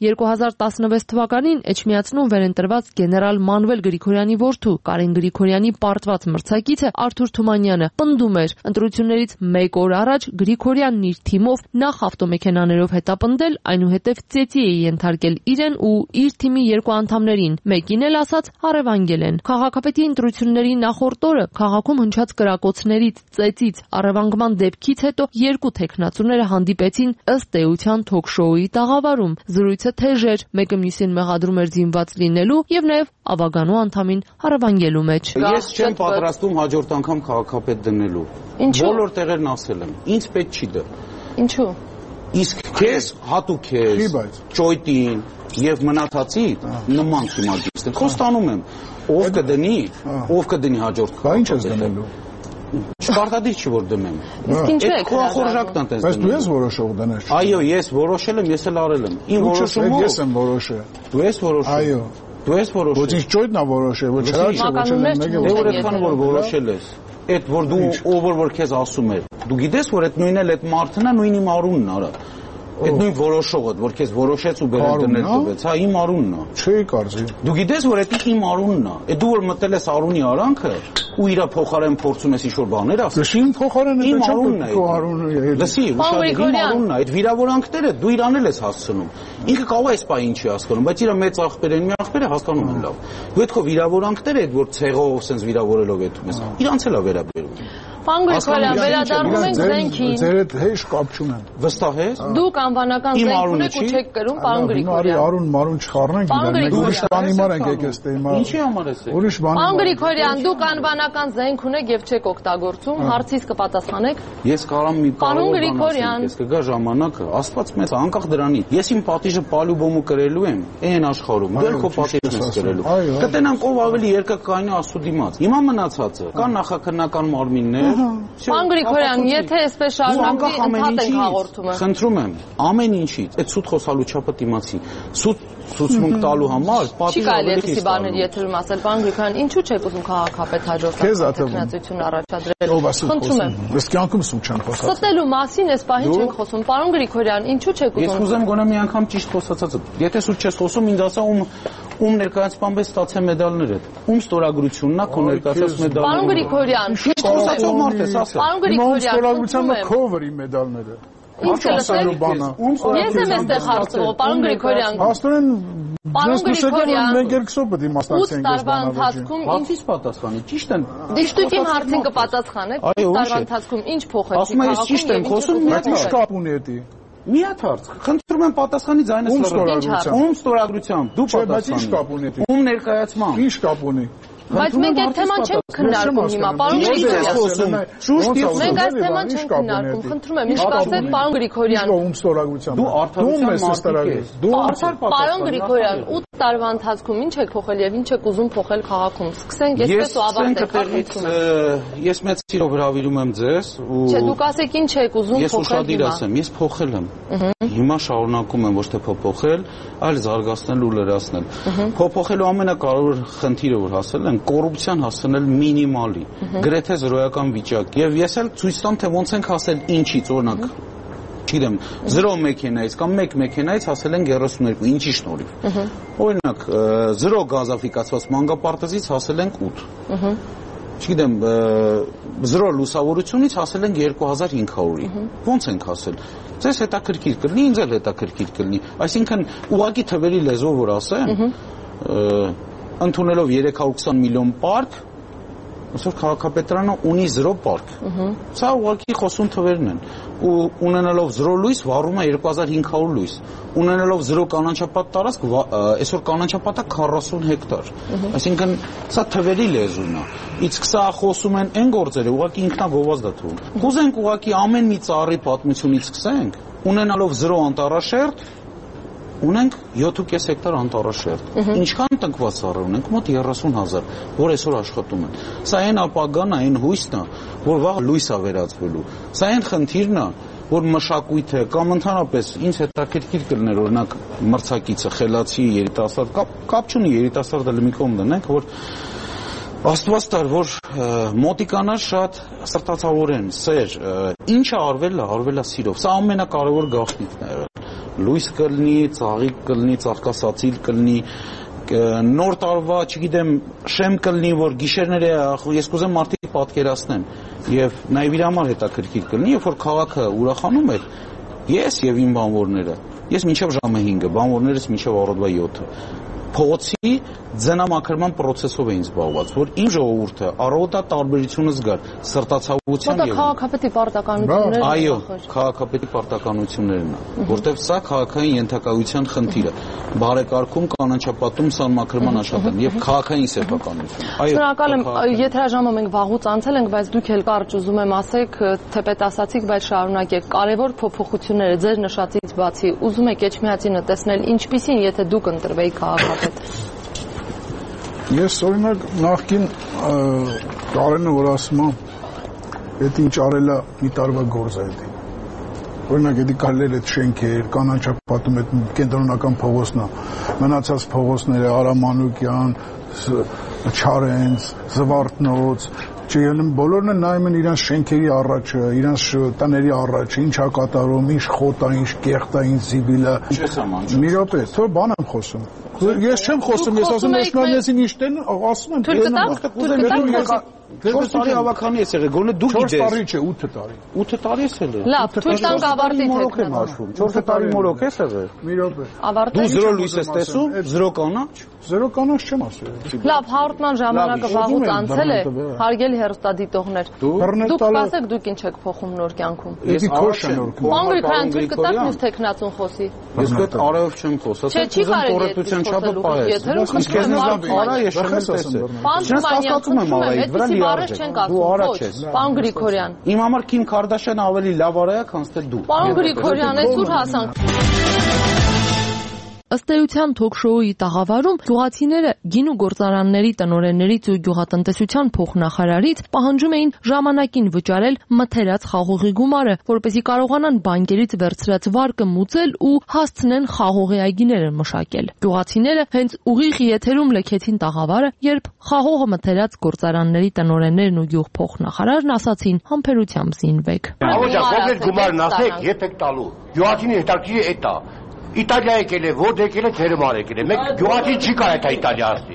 երկու հազար տասնվեց թվականին Էջմիածնում վերընտրված գեներալ Մանվել Գրիգորյանի որդու Կարեն Գրիգորյանի պարտված մրցակիցը Արթուր Թումանյանը պնդում էր, ընտրություններից մեկ օր առաջ Գրիգորյանն իր թիմով նախ ավտոմեքենաներով հետապնդել, այնուհետև ծեծի է ենթարկել իրեն ու իր թիմի երկու անդամներին, մեկին էլ ասած առևանգել են։ Քաղաքապետի ընտրությունների նախորդ օրը քաղաքում հնչած կրակոցներից, ծեծից, առևանգման դեպքից հետո երկու թեկնածուները հանդիպեցին ըստ էության թոք-շոուի տաղավարում։ Զրույցը թեժ էր, մեկը մյուսին մեղադրում էր զինված լինելու եւ նաեւ ավագանու անդամին առևանգելու մեջ։ Ես չեմ պատրաստում հաջորդ անգամ քաղաքապետ դնելու։ Բոլոր տեղերն ասել եմ, ինձ պետք չի դա։ Ինչու՞։ Իսկ քեզ հատուկ քեզ ճոյտին եւ մնացածի նման կիմագիստ են։ Խոստանում եմ, ով կդնի, ով կդնի հաջորդ քաղաքապետ։ Բա ինչ ես դնելու։ Չպարտադիր չի որ դնեմ։ Իսկ ինչ է խորժակն անտես։ Բայց դու ես որոշող դնես։ Այո, ես որոշել եմ, ես էլ արել եմ։ Իմ որոշումը ես եմ որոշել։ Դու ես որոշել։ Այո։ Դու ես որոշել։ Ոչ ինչ ճոյտնա որոշել, ոչ հրաչը, ոչ էլ մեկը։ Դե որ այդքան որ որոշել ես, այդ որ դու ով որ քեզ ասում է, դու գիտես որ այդ նույնն էլ այդ մարդն է, նույն իմ արունն արա։ Այդ նույն որոշողը, որ քեզ որոշեց ու բերել դնել տվեց, հա իմ արունն է։ Չի կարծի։ Դու գիտես որ այդ իմ արունն է։ Այդ դու որ մտել ես արունի արանքը ու իրա փոխարեն փորձում ես ինչ-որ բաներ ասել։ Դե իմ փոխարենը իմ արունն է։ Քո արունը է։ Լսի, ուշադրիր, իմ արունն է, այդ վիրավորանքները դու իրան էլ ես հասցնում։ Ինքը կարող է սպա ինչի հասկանում, բայց իրա մեծ աղբեր են, մի աղբերը հասկանում են լավ։ Դու այդ քո վիրավորանքները, այդ որ ցեղով sense վիրավորելով եթում ես, իրանց էլ է վերաբերում։ Պարոն Գրիգորյան, վերադառնում ենք զենքին։ Ձեր հետ հեշ կապ չունեն։ Վստահ ես։ Դուք անվանական զենք ունեք ու չեք կրում, պարոն Գրիգորյան։ Արուն մարուն չխառնենք իրեն։ Ուրիշ բանի մար ենք եկես տեյմա։ Ինչի համար ես։ Ուրիշ բանի։ Պարոն Գրիգորյան, դուք անվանական զենք ունեք եւ չեք օգտագործում, հարցից կպատասխանեք։ Ես կարամ մի Պարոն Գրիգորյան, ես կգա ժամանակը, Աստված մեծ անկախ դրանից։ Ես իմ պատիժը պալյուբոմը կրելու եմ, այն աշխարհում։ Դու քո պատիժն ես կրելու։ Կտենանք ով ավելի երկակայնի աստու դիմաց։ Հիմա մնացածը կան նախաքննական մարմիններ։ Պարոն Գրիգորյան, եթե այսպես շարունակվի, ընդհատենք հաղորդումը։ Խնդրում եմ, ամեն ինչից, այդ սուտ խոսալու չափը դիմացի։ Սուտ ցուցմունք տալու համար պատիժ ավելի քիչ բաներ եթերում ասել, պարոն Գրիգորյան, ինչու՞ չեք ուզում քաղաքապետ հաջորդ ակնկալություն առաջադրել։ Խնդրում եմ։ Ես կյանքում սուտ չեմ խոսած։ Ստելու մասին այս պահին չենք խոսում, պարոն Գրիգորյան, ինչու՞ չեք ուզում։ Ես ուզեմ գոնե մի անգամ ճիշտ խոսացածը։ Եթե սուտ չես խոսում, ինձ ասա ում ում ներկայացման պես ստացա մեդալները։ Ում ստորագրությունն է քո ներկայացած մեդալները։ Պարոն Գրիգորյան, ճիշտ խոսացող մարդ ես ասա։ Պարոն Գրիգորյան, ստորագրության քովերի մեդալները։ Ինչ ասելու բանը։ Ես եմ այստեղ հարցնող, պարոն Գրիգորյան։ Աստորեն Պարոն Գրիգորյան, մենք երկուսով պետք է մասնակցենք այս բանավեճին։ Ինչի՞ պատասխանի։ Ճիշտ են։ Դիշտուք իմ հարցին կպատասխանեք։ Ութ տարվա ընթացքում ինչ փոխեցիք։ Ասում ես ճիշտ եմ խոսում, մի հատ կապ ունի էդի։ Մի հատ հարց։ Խնդրում եմ պատասխանի ձայնը ստորագրությամբ։ Ում ստորագրությամբ։ Դու պատասխանի։ Ինչ կապ ունի էդի։ Ում ներկայացման։ Ինչ կապ ունի։ Բայց մենք այդ թեման չենք քննարկում հիմա, պարոն Գրիգորյան։ Մենք այս թեման չենք քննարկում, խնդրում եմ, ինչ կասեք, պարոն Գրիգորյան։ Ում ստորագրությամբ։ Դու արդարության մարդիկ ես։ Դու արդար պատասխան։ Պարոն Գրիգորյան, ութ տարվա ընթացքում ինչ եք փոխել եւ ինչ եք ուզում փոխել քաղաքում։ Սկսենք այսպես ու ավարտենք հարցումը։ Ես մեծ սիրով հրավիրում եմ ձեզ ու Չէ, դուք ասեք ինչ եք ուզում ես փոխել ուշադիր հիմա։ ասեմ, ես փոխել եմ։ Հիմա շարունակում եմ ոչ թե փոփոխել, այլ զարգացնել ու լրացնել։ Փոփոխելու ամենակարևոր խնդիրը որ հասել են կոռուպցիան հասցնել մինիմալի, գրեթե զրոյական վիճակ։ Եվ ես էլ ցույց տամ, թե ոնց ենք հասել ինչից, օրինակ, չգիտեմ, զրո մեքենայից կամ մեկ մեքենայից հասել են երեսուններկու, ինչի շնորհիվ։ Օրինակ, զրո գազաֆիկացված մանկապարտեզից հասել ենք ութ։ Չգիտեմ, զրո լուսավորությունից հասել ենք երկու հազար հինգ հարյուրի։ Ոնց ենք հասել։ Ձեզ հետաքրքիր կլինի, ինձ էլ հետաքրքիր կլինի։ Այսինքն, ուղղակի թվերի լեզվով որ ասեմ, ընդունելով երեք հարյուր ութ միլիոն պարկ, այսօր քաղաքապետարանը ունի զրո պարկ։ Սա ուղղակի խոսուն թվերն են։ Ու ունենալով զրո լույս վառում է երկու հազար հինգ հարյուր լույս։ Ունենալով զրո կանաչապատ տարածք, այսօր կանաչապատը քառասուն հեկտար։ Այսինքն, սա թվերի լեզուն է։ Իսկ սա խոսում են այն գործերը, ուղղակի ինքնագովազդ է թվում։ Կուզենք ուղղակի ամեն մի ծառի պատմությունից սկսենք, ունենալով զրո անտառաշերտ, ունենք յոթ ու կես հեկտար անտառաշերտ։ Ինչքան տնկված ծառեր ունենք, մոտ երեսուն հազար, որ այսօր աշխատում են։ Սա այն ապագան է, այն հույսն է, որ վաղ լույս է վերածվելու։ Սա այն խնդիրն է, որ մշակույթը կամ ընդհանրապես ինձ հետաքրքիր կլներ օրինակ մրցակիցը խելացի երիտասարդ կապ չունի երիտասարդը լմիկում դնենք, որ Աստված տար, որ մոտիկանար շատ սրտացավորեն, սեր, ինչը արվել է, արվել է սիրով։ Սա ամենակարևոր գաղտնիքն է եղել։ լույս կլինի, ծաղիկ կլինի, ծաղկասացիլ կլինի, նոր տարվա, չգիտեմ, շեմ կլինի, որ գիշերները ես կուզեմ մարդիկ պատկերացնեն եւ նաեւ իր համար հետաքրքիր կլինի, երբ որ քաղաքը ուրախանում էր, ես եւ իմ բանվորները, ես մինչեւ ժամը հինգը, բանվորներս մինչեւ առօրվա յոթը փողոցի ձնամաքրման process-ով էին զբաղված, որ իմ ժողովուրդը առօրյա տարբերությունը զգար, սրտացավության եւ քաղաքապետի պարտականություններն այո, քաղաքապետի պարտականություններն է, որտեղ սա քաղաքային ենթակայության խնդիրը, բարեկարգում, կանաչապատում, սահմանման աշխատանք եւ քաղաքային սեփականություն։ Այո։ Շնորհակալ եմ, եթերաժամը մենք վաղուց անցել ենք, բայց դուք էլ կարճ ուզում եմ ասեք, թեպետ ասացիք, բայց շարունակեք, կարևոր փոփոխությունները ձեր նշածից բացի, ուզում եք Էջմիածինը տեսնել ինչպիսին, եթե դուք ընտրվեիք քաղաքապետ։ Ես օրինակ նախքին Կարենը որ ասում եմ, այդ ինչ արելա մի տարվա գործ է դա։ Օրինակ դա կարելի է այդ շենքեր, կանաչապատում այդ կենտրոնական փողոցն է, մնացած փողոցները Արամ Մանուկյան, Չարենց, Զվարթնոց, չեմ բոլորն են նայում են իրանց շենքերի առաջը, իրանց տների առաջը, ինչ է կատարում, ինչ խոտ է, ինչ կեղտ է, ինչ զիբիլ է։ Մի րոպե, թող բան եմ խոսում։ Ես չեմ խոսում, ես ասում եմ Էջմիածին իշտեն, ասում եմ Թույլ Չորս տարի ավականի ես եղել, գոնե դուք գիտես։ Չորս տարի չէ, ութ տարի։ ութ տարի ես եղել։ Լավ, թույլ տանք ավարտից եք։ չորս տարի մորոք ես եղել։ Մի րոպե։ Դու զրո լույս ես տեսում, զրո կանաչ։ Զրո կանաչ չեմ ասել։ Լավ, հաղորդման ժամանակը վաղուց անցել է, հարգելի հեռուստադիտողներ։ Դուք ասեք դուք ինչ եք փոխում նոր կյանքում։ Ես քոշ եմ նոր կյանքում։ Պարոն Գրիգորյան, ցույց կտաք ինձ տեխնացուն խոսի։ Ես կդ արև չեմ խոսում, ասում եմ կոռեկտության չափը պահես։ Իսկ ես նզամ արա ես չեմ տեսել։ Չես հասկացում եմ արայ, վրա լիարժ չենք ասում։ Պարոն Գրիգորյան։ Իմ համար Քիմ Քարդաշյանը ավելի լավ արայա, քան թե դու։ Պարոն Գրիգորյան, այս ուր հասանք։ Ըստ էության թոք-շոուի տաղավարում գյուղացիները գինու գործարանների տնօրեններից ու գյուղատնտեսության փոխնախարարից պահանջում էին ժամանակին վճարել մթերած խաղողի գումարը, որպեսզի կարողանան բանկերից վերցրած վարկը մուծել ու հասցնեն խաղողի այգիները մշակել։ Գյուղացիները հենց ուղիղ եթերում լքեցին տաղավարը, երբ խաղողը մթերած գործարանների տնօրեններն ու գյուղ փոխնախարարն ասացին համբերությամբ զինվեք։ Ահա գումարն ասեք, երբ եք տալու։ Գյուղացին հետաքրքիր է դա։ Իտալիա եկել է, որ եկել է Թերմար եկել է։ Մեկ գյուղացի չի կարա դա Իտալիա ասի։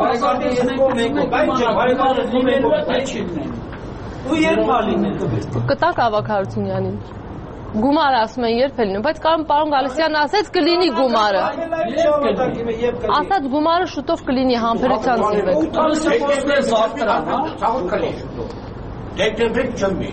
Ու երբ ալինեն։ Կտակ Ավագարությունյանին։ Գումարը ասում են երբ է լինում, բայց կարոն պարոն Գալստյանն ասեց կլինի գումարը։ Ասած գումարը շուտով կլինի համբերության զինվեք։ Դեկտեմբեր չմի։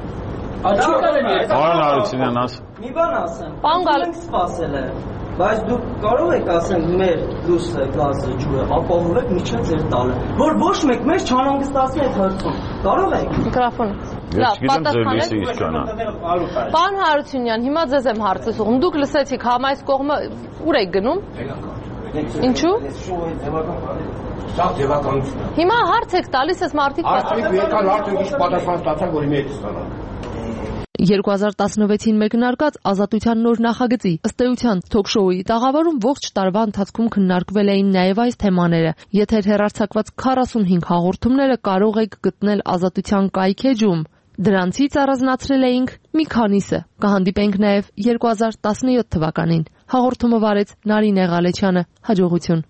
Պարոն Հարությունյան աս։ Մի բան ասեմ։ Պարոն Գալ սպասել է, բայց դուք կարող եք ասել մեր լույսը, գազը, ջուրը ապահովեք միջև ձեր տալը, որ ոչ մեկ մեզ չանհանգստացնի այդ հարցում։ Կարող եք։ Միկրոֆոն։ Լավ, պատասխանեք։ Պարոն Հարությունյան, հիմա ձեզ եմ հարցս ուղղում։ Դուք լսեցիք, համայս կողմը ուր եք գնում։ Ինչու։ Սա ձևականություն է։ Հիմա հարց եք տալիս, ես մարդիկ Արդյոք եկան հարցը ինչ պատասխան ստացան, որ իմ հետ ստանան։ երկու հազար տասնվեցին մեկնարկած ազատության նոր նախագծի ըստ էության թոք-շոուի տաղավարում ողջ տարվա ընթացքում քննարկվել էին նաև այս թեմաները։ Եթեր հեռարձակված քառասունհինգ հաղորդումները կարող եք գտնել ազատության կայքեջում։ Դրանցից առանձնացրել էինք մի քանիսը։ Կհանդիպենք նաև երկու հազար տասնյոթ թվականին։ Հաղորդումը վարեց Նարինե Ղալեչյանը։ Հաջողություն։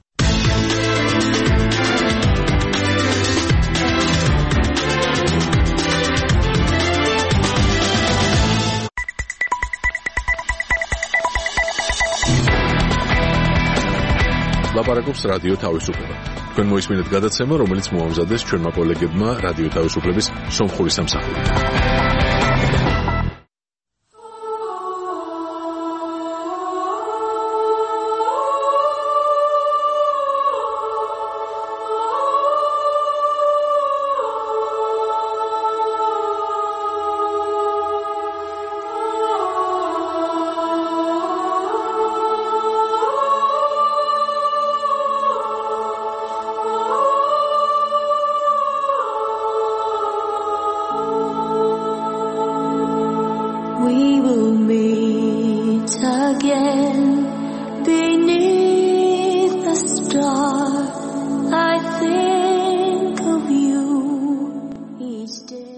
Լապարակობს ռադիո თავისუფლება. Თქვენ მოისმინეთ გადაცემა, რომელიც მოამზადეს ჩვენმა კოლეგებმა რადიო თავისუფლების სომხური სამსახური.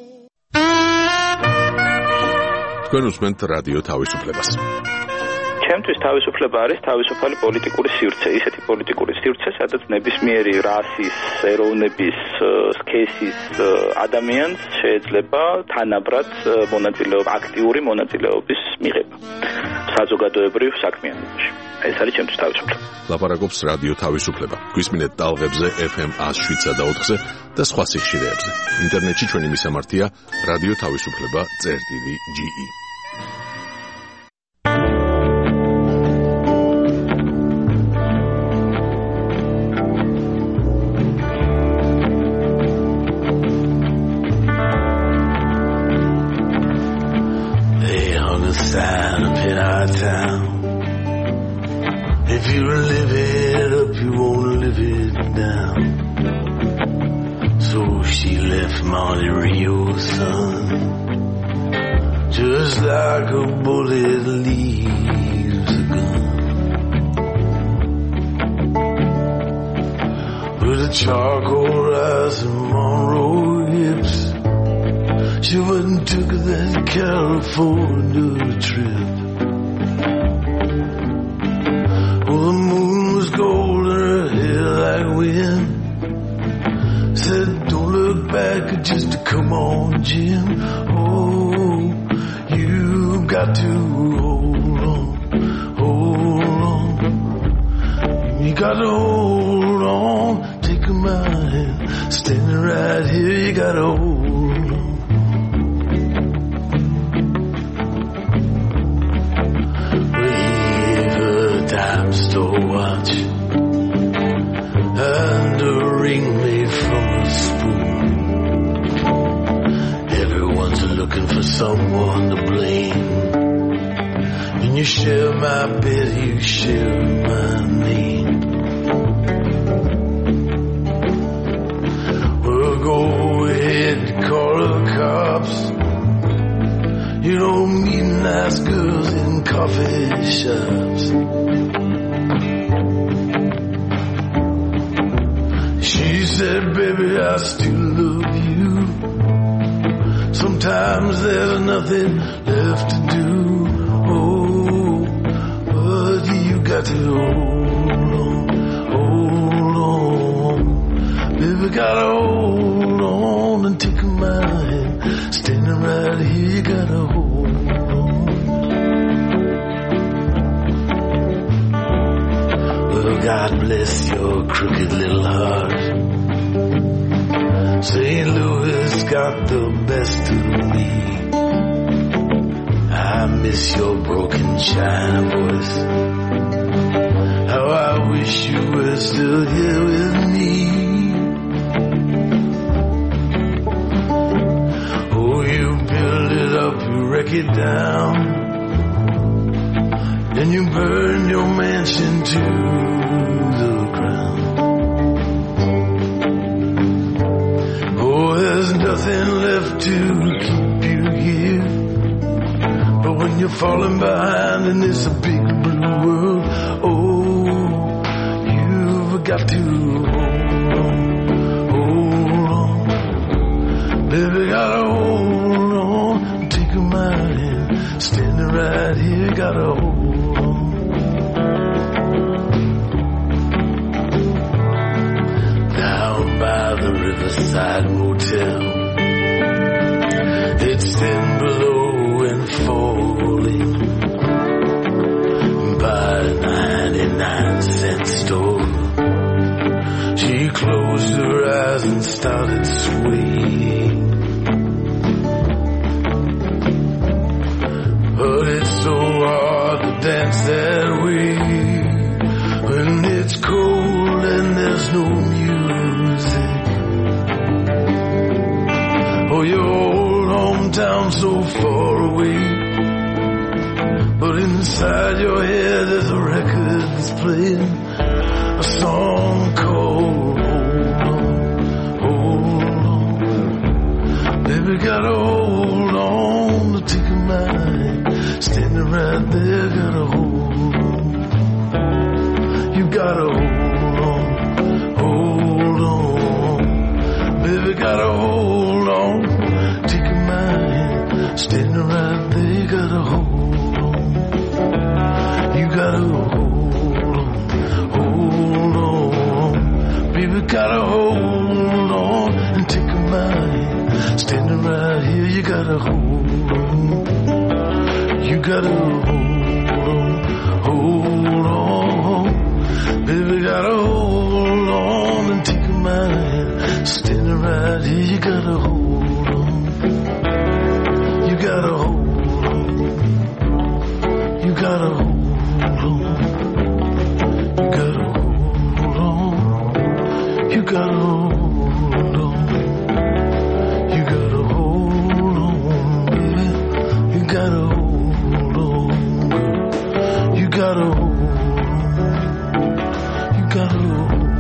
თქვენ უსმენთ რადიო თავისუფლებას. ჩემთვის თავისუფლება არის თავისუფალი პოლიტიკური სივრცე, ისეთი პოლიტიკური სივრცე, სადაც ნებისმიერი რასის, ეროვნების, სქესის ადამიანს შეიძლება თანაბრად მონაწილეობა, აქტიური მონაწილეობის მიღება საზოგადოებრივ საქმიანობაში. ეს არის ჩემთვის თავისუფლება. ლაპარაკობს რადიო თავისუფლება. გვისმინეთ ტალღებზე ეფ ემ one oh seven point four-ზე და სხვა სიხშირეებზე. ინტერნეტში ჩვენი მისამართია რადიო თავისუფლება წერტილი ჯი ი. If you live it up, you won't live it down. So she left Monte Rio, son, just like a bullet leaves a gun. With a charcoal rise and Monroe hips, she went and took that California trip. Well, the moon was gold and her hair like wind. Said, don't look back, just come on, Jim. Oh, you got to hold on, hold on. You got to hold on, take my hand, standing right here, you got to hold on. Dime store watch and a ring made from a spoon. Everyone's looking for someone to blame. When you share my bed, you share my name. Well, go ahead, call the cops. You don't meet nice girls in coffee shops. She said, baby, I still love you. Sometimes there's nothing left to do. Oh, but you got to hold on, hold on. Baby, gotta hold on and take my hand. Standing right here, you gotta hold on. Well, God bless your crooked little heart. Saint Louis got the best of me. I miss your broken china voice. How I wish you were still here with me. Oh, you build it up, you wreck it down. Then you burn your mansion to the ground. Oh, there's nothing left to keep you here. But when you're falling behind in this big blue world, oh, you've got to hold on, hold on. Baby, gotta hold on, take my hand, standing right here, gotta hold on. By the Riverside Motel, it's thin below and falling. By a ninety-nine cent store, she closed her eyes and started swaying. But it's so hard to dance that way when it's cold and there's no music. Oh, your old hometown so far away, but inside your head there's a record that's playing a song called Hold On, Hold On. Baby, gotta hold on to take a mind, standing right there, gotta hold on. You gotta hold on, hold on. Baby, gotta hold on, take a mind, standing right there, gotta hold on. You hold on, hold on. Baby, gotta hold on and take my hand. Standing right here, you gotta hold on. You gotta hold on. You gotta hold on. You gotta hold on. You gotta hold on. You gotta hold on, baby. You gotta hold on, girl. You gotta hold on. You gotta hold on.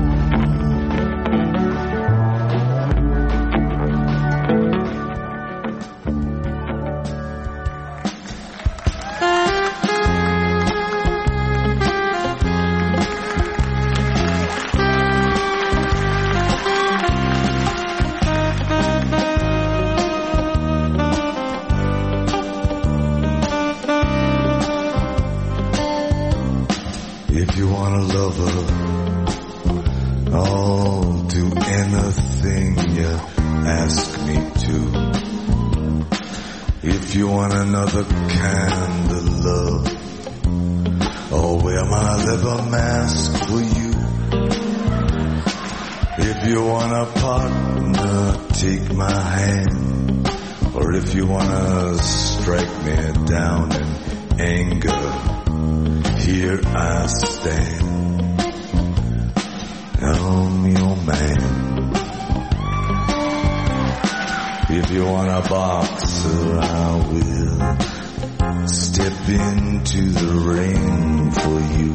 If you want a lover, I'll do anything you ask me to. If you want another kind of love, I'll wear my leather mask for you. If you want a partner, take my hand. Or if you want to strike me down in anger, here I stand. I'm your man. If you want a boxer, I will step into the ring for you.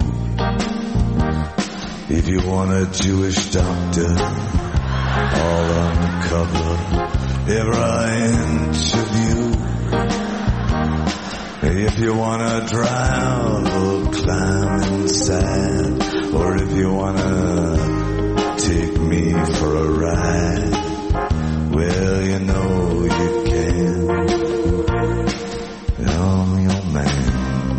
If you want a Jewish doctor, I'll uncover every inch of you. If you wanna drown or climb inside, or if you wanna take me for a ride, well, you know you can. I'm your man.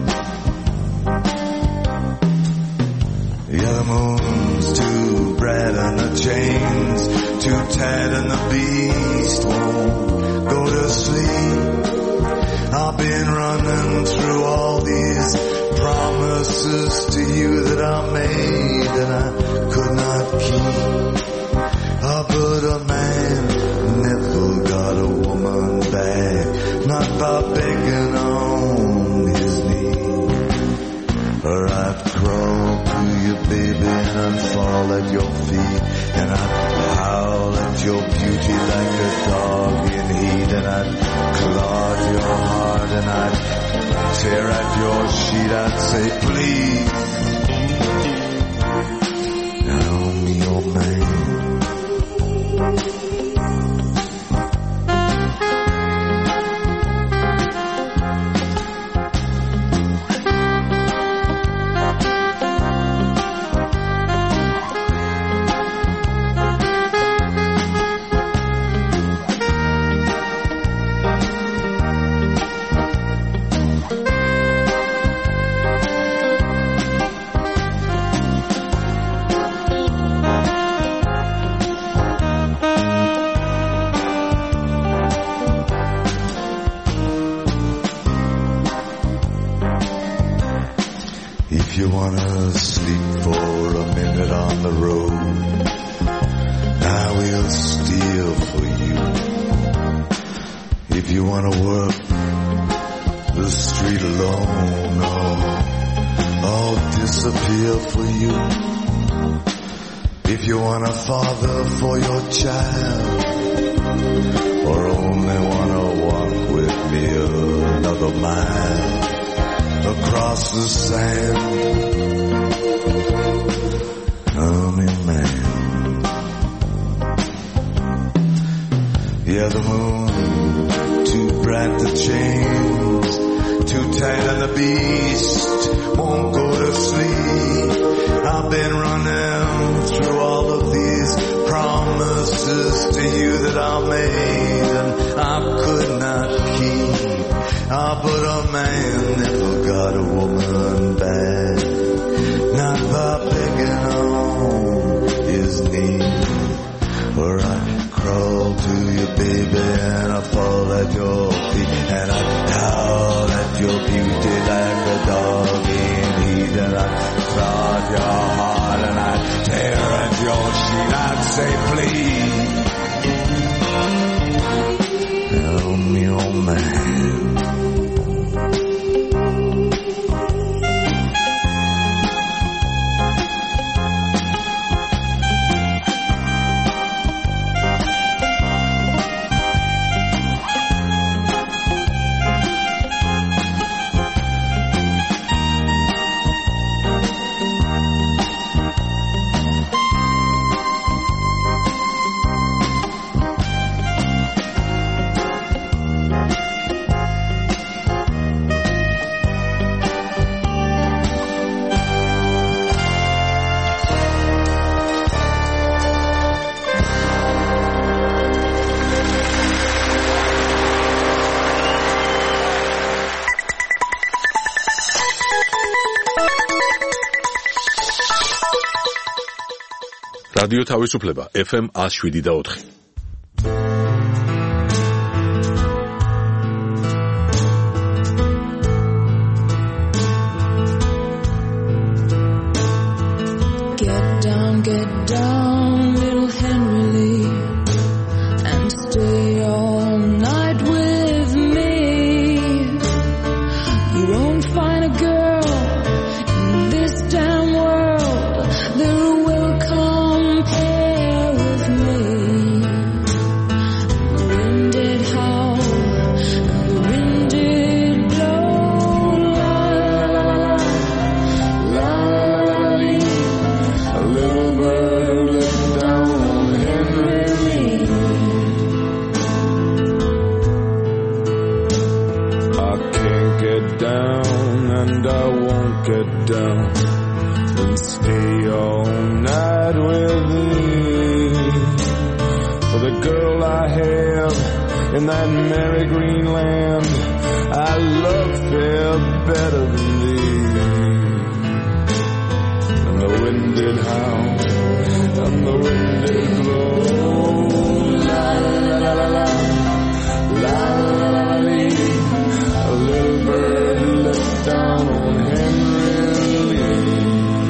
Yeah, the moon's too bright and the chains too tight and the beast won't go to sleep. I've been running through all these promises to you that I made and I could not keep. Oh, but a man never got a woman back, not by begging on his knees. Or I'd crawl to you, baby, and I'd fall at your feet, and I'd howl at your beauty like a dog in heat, and I'd claw at your heart, and I'd tear at your sheet. I'd say, please, I'm your man. If you wanna sleep for a minute on the road, I will steal for you. If you wanna work the street alone, oh, I'll disappear for you. If you want a father for your child, or only wanna walk with me another mile across the sand, I'm your man. Yeah, the moon too bright, the chains too tight, and the beast won't go to sleep. I've been running through all of these promises to you that I made and I could not keep. Ah, but a man never got a woman back, not by begging on his knees. Or I crawl to you, baby, and I fall at your feet, and I howl at your beauty like რადიო თავისუფლება ეფ ემ one oh seven და four. Get down, get down, little Henry Lee, and stay all night with me. You won't find a girl in this damn world that will compare with me. The wind did howl, and the wind did blow, la la la la la la. A little bird looked down on Henry Lee. I can't get down and I won't get down and stay all night with me. For the girl I have in that merry green land, I love fair better than thee. And the wind did howl and the wind did blow, la la la la la, la la la la. A little bird looked down on Henry Lee.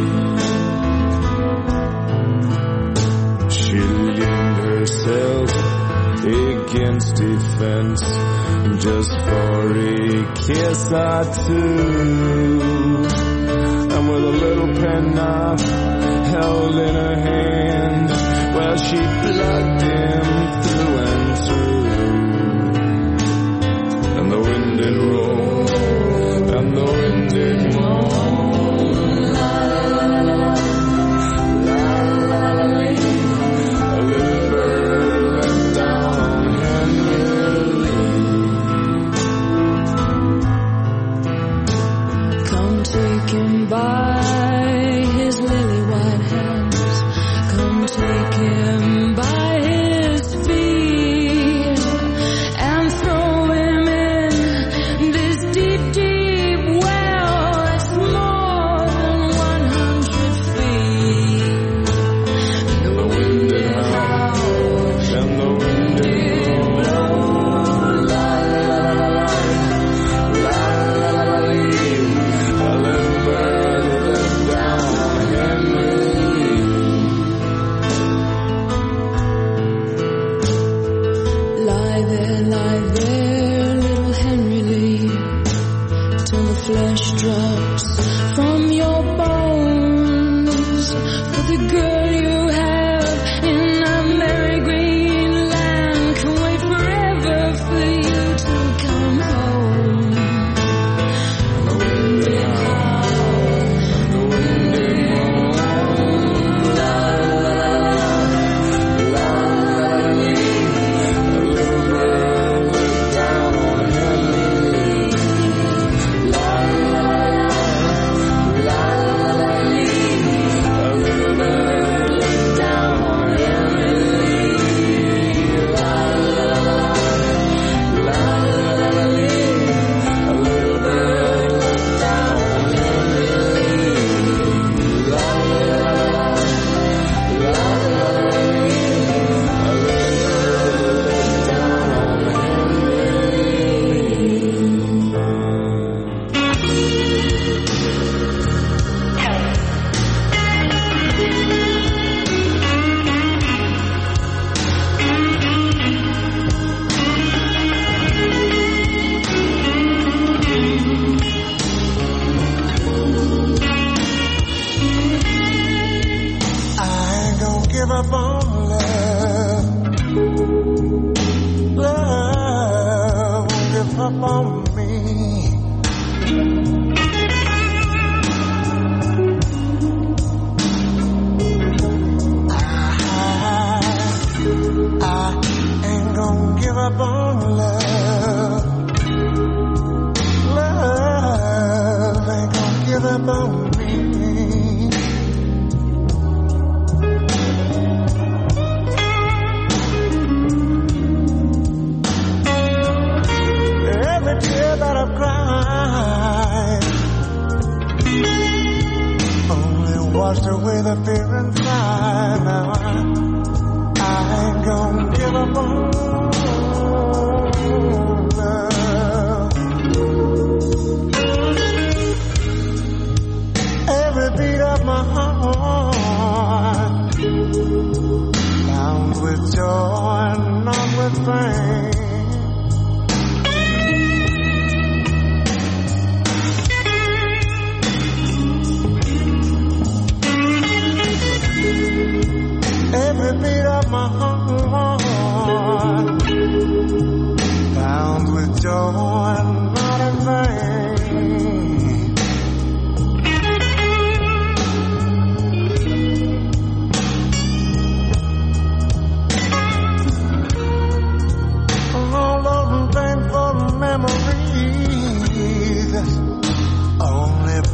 She leaned herself against a fence just for a kiss or two, and with a little penknife held in her hand, well, she plugged him through and through. And the wind did roll, and the wind did moan, la la la la la, la la la la. A little bird looked down on Henry Lee. Come take him by his lily white hands. Come take him by his feet and throw him in this deep, deep well that's more than one hundred feet. And the wind did howl, and the wind did blow, la la la la, la la la la. A little bird looked down on Henry Lee. Lie there, lie there, little Henry Lee, till the flesh drops from your bones. For the girl you have in that merry green land can wait forever for you to come home. The wind did howl, the wind did moan, la la la la, la la la. A little bird looked down on Henry Lee, la la la la, la la la. A little bird looked down on Henry Lee, la la la la, la la la. A little bird looked down on Henry Lee, la la la la, la la la. A little bird looked down on I ain't gonna give up on love. Love won't give up on me. I, I ain't gonna give up on love. Love ain't gonna give up on me. Every tear that I've cried only washed away the fear and pride. Now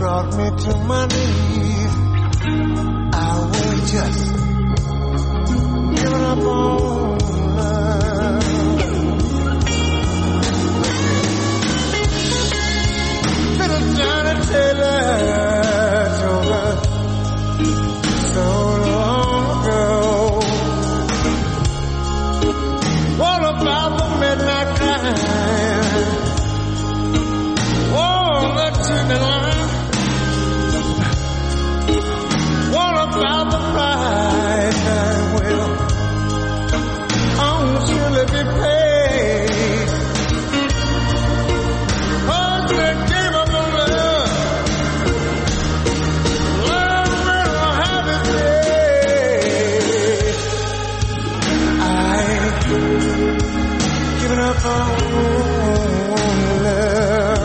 brought me to my knees. I was just giving up on love. Little Johnny Taylor told us so long ago. What about the midnight time? Oh, the tender line. What about the price I will oh, surely be paid? Oh, they gave up on love. Love will have its day. I ain't giving up on love.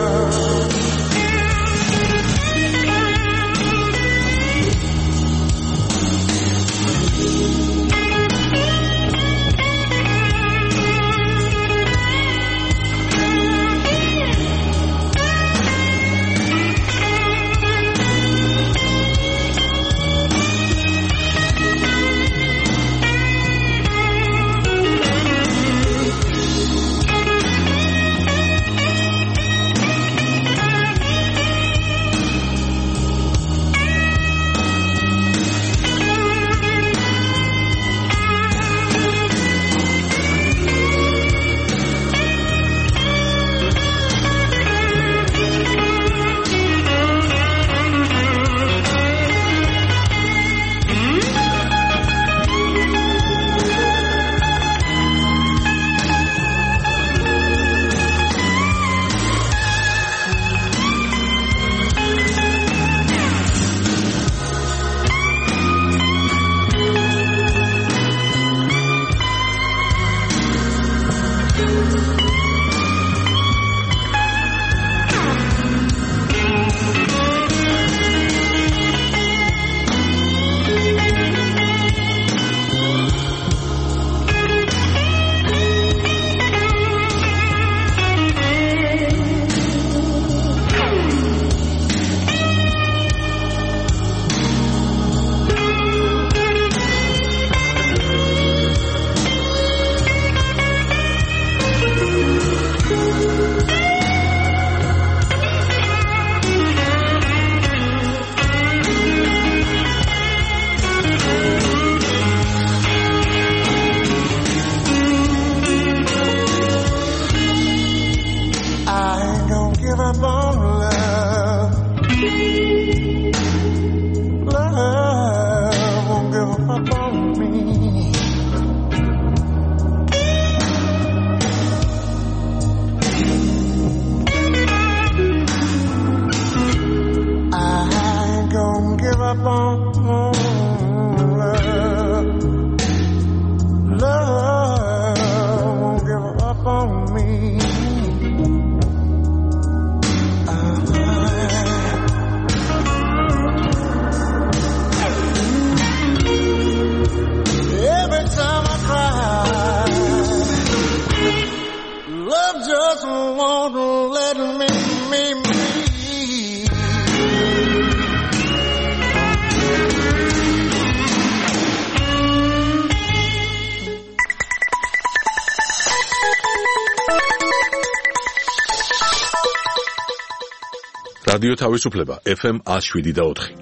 რადიო თავისუფლება F M one oh seven და four.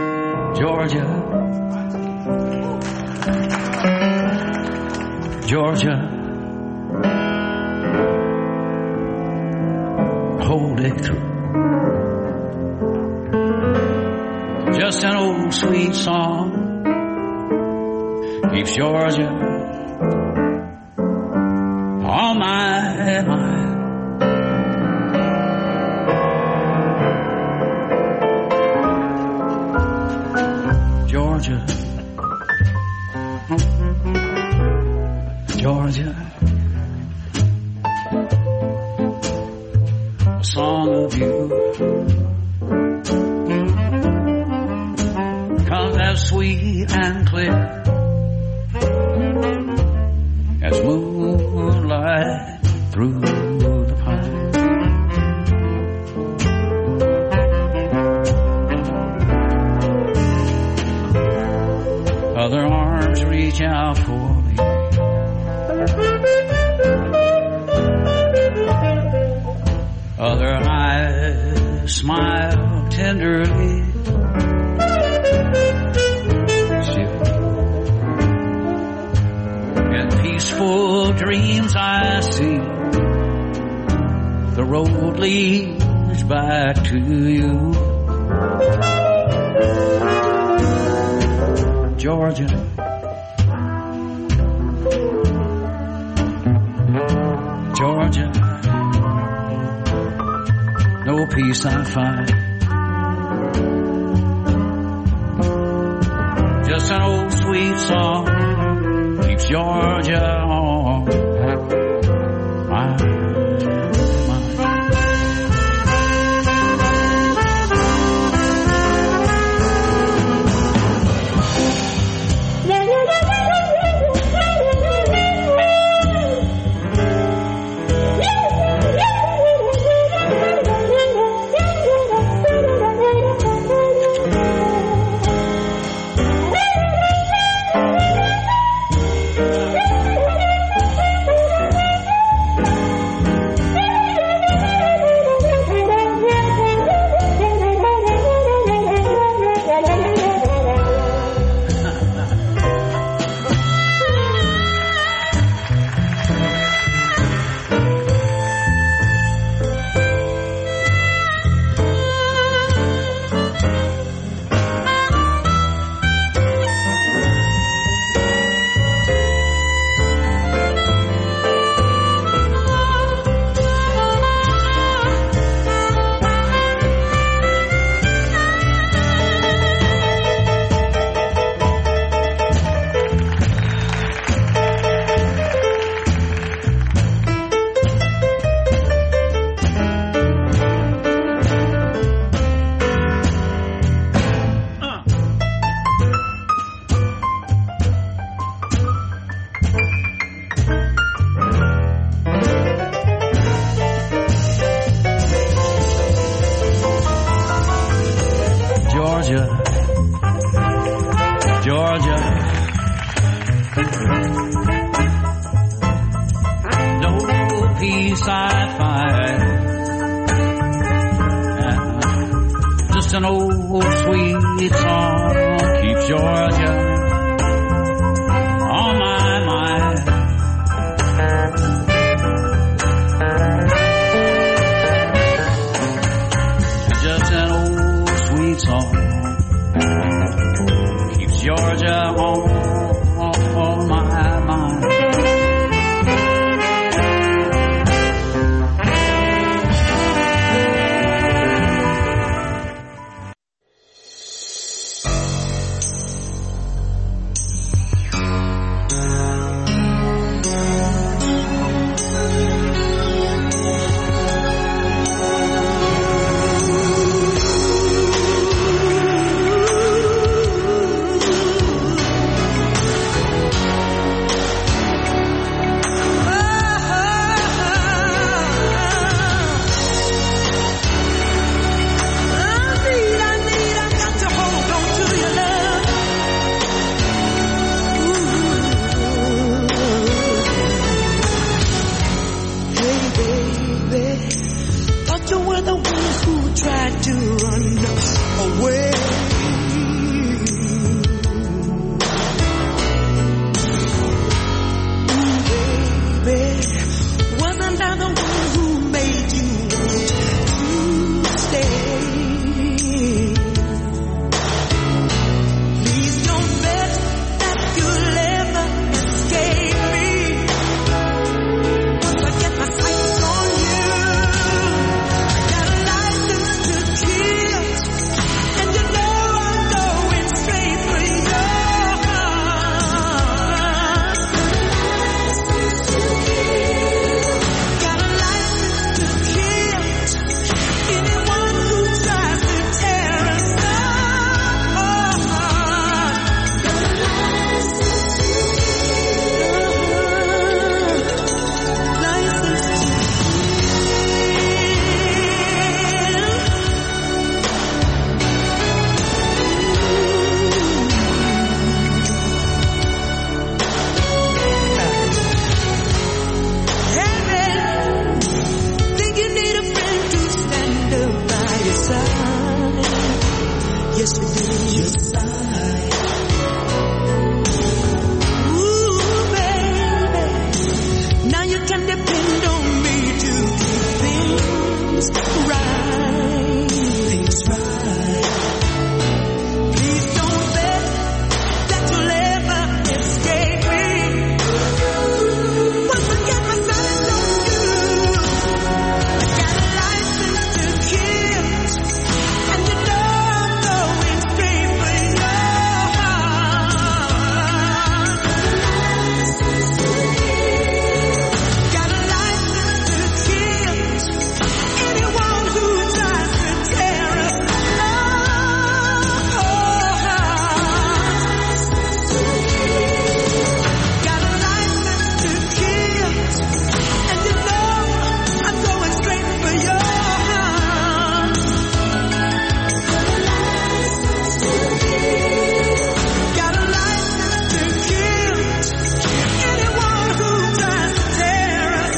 Georgia Georgia hold it true. Just an old sweet song keeps Georgia on my mind. Georgia, Georgia, a song of you comes as sweet and clear as moonlight through the pine. reach out for me. Other eyes smile tenderly. Still, in peaceful dreams I see the road leads back to you. Georgia, Georgia, no peace I find. Just an old sweet song keeps Georgia on my mind. yes we did. Yes, I. Ooh, baby, now you can depend on me to keep things right. Things right. Please don't bet that you'll ever escape me. Once I get my sight on you, I got a license to kill, and you know I'm going straight for your heart. Got a license to kill anyone who tries to tear us apart. Got a license to kill, and you know I'm going straight for your heart. Got a license to kill anyone who tries to tear us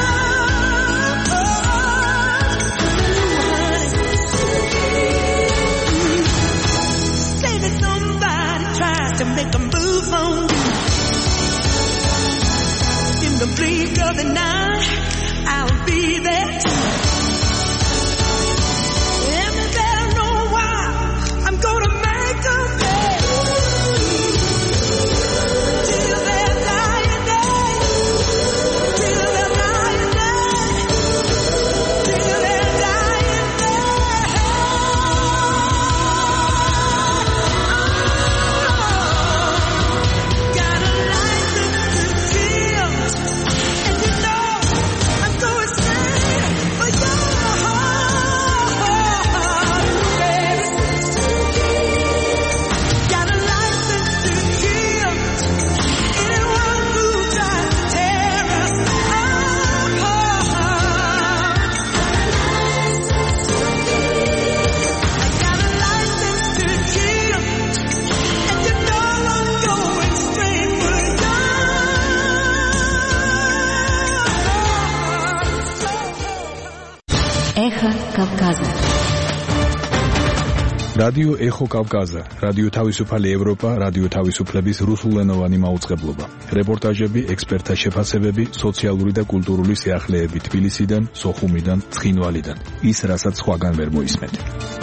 apart. Say that somebody tries to make a move on you. In the blink of the night, I'll be there too. And you better know why I'm gonna make a pay. Till their dying day. Till their dying day. Till their dying day. Got a license to kill, and you know I'm going straight for your heart, baby. Got a license to kill anyone who tries to tear us apart. Got a license to kill, and you know I'm going straight for your Эхо Кавказа. რადიო ეხო კავკაზა, რადიო თავისუფალი ევროპა, რადიო თავისუფლების რუსულენოვანი მაუწყებლობა. რეპორტაჟები, ექსპერტთა შეფასებები, სოციალური და კულტურული სიახლეები თბილისიდან, სოხუმიდან, ცხინვალიდან. ის, რასაც სხვაგან ვერ მოისმენთ.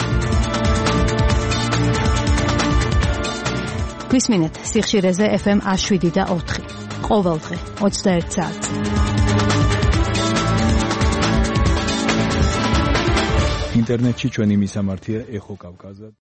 გვისმინეთ სიხშირეზე ეფ ემ one oh seven და four. ყოველდღე ოცდაერთ საათს. ინტერნეტში ჩვენი მისამართია ეხო კავკაზა.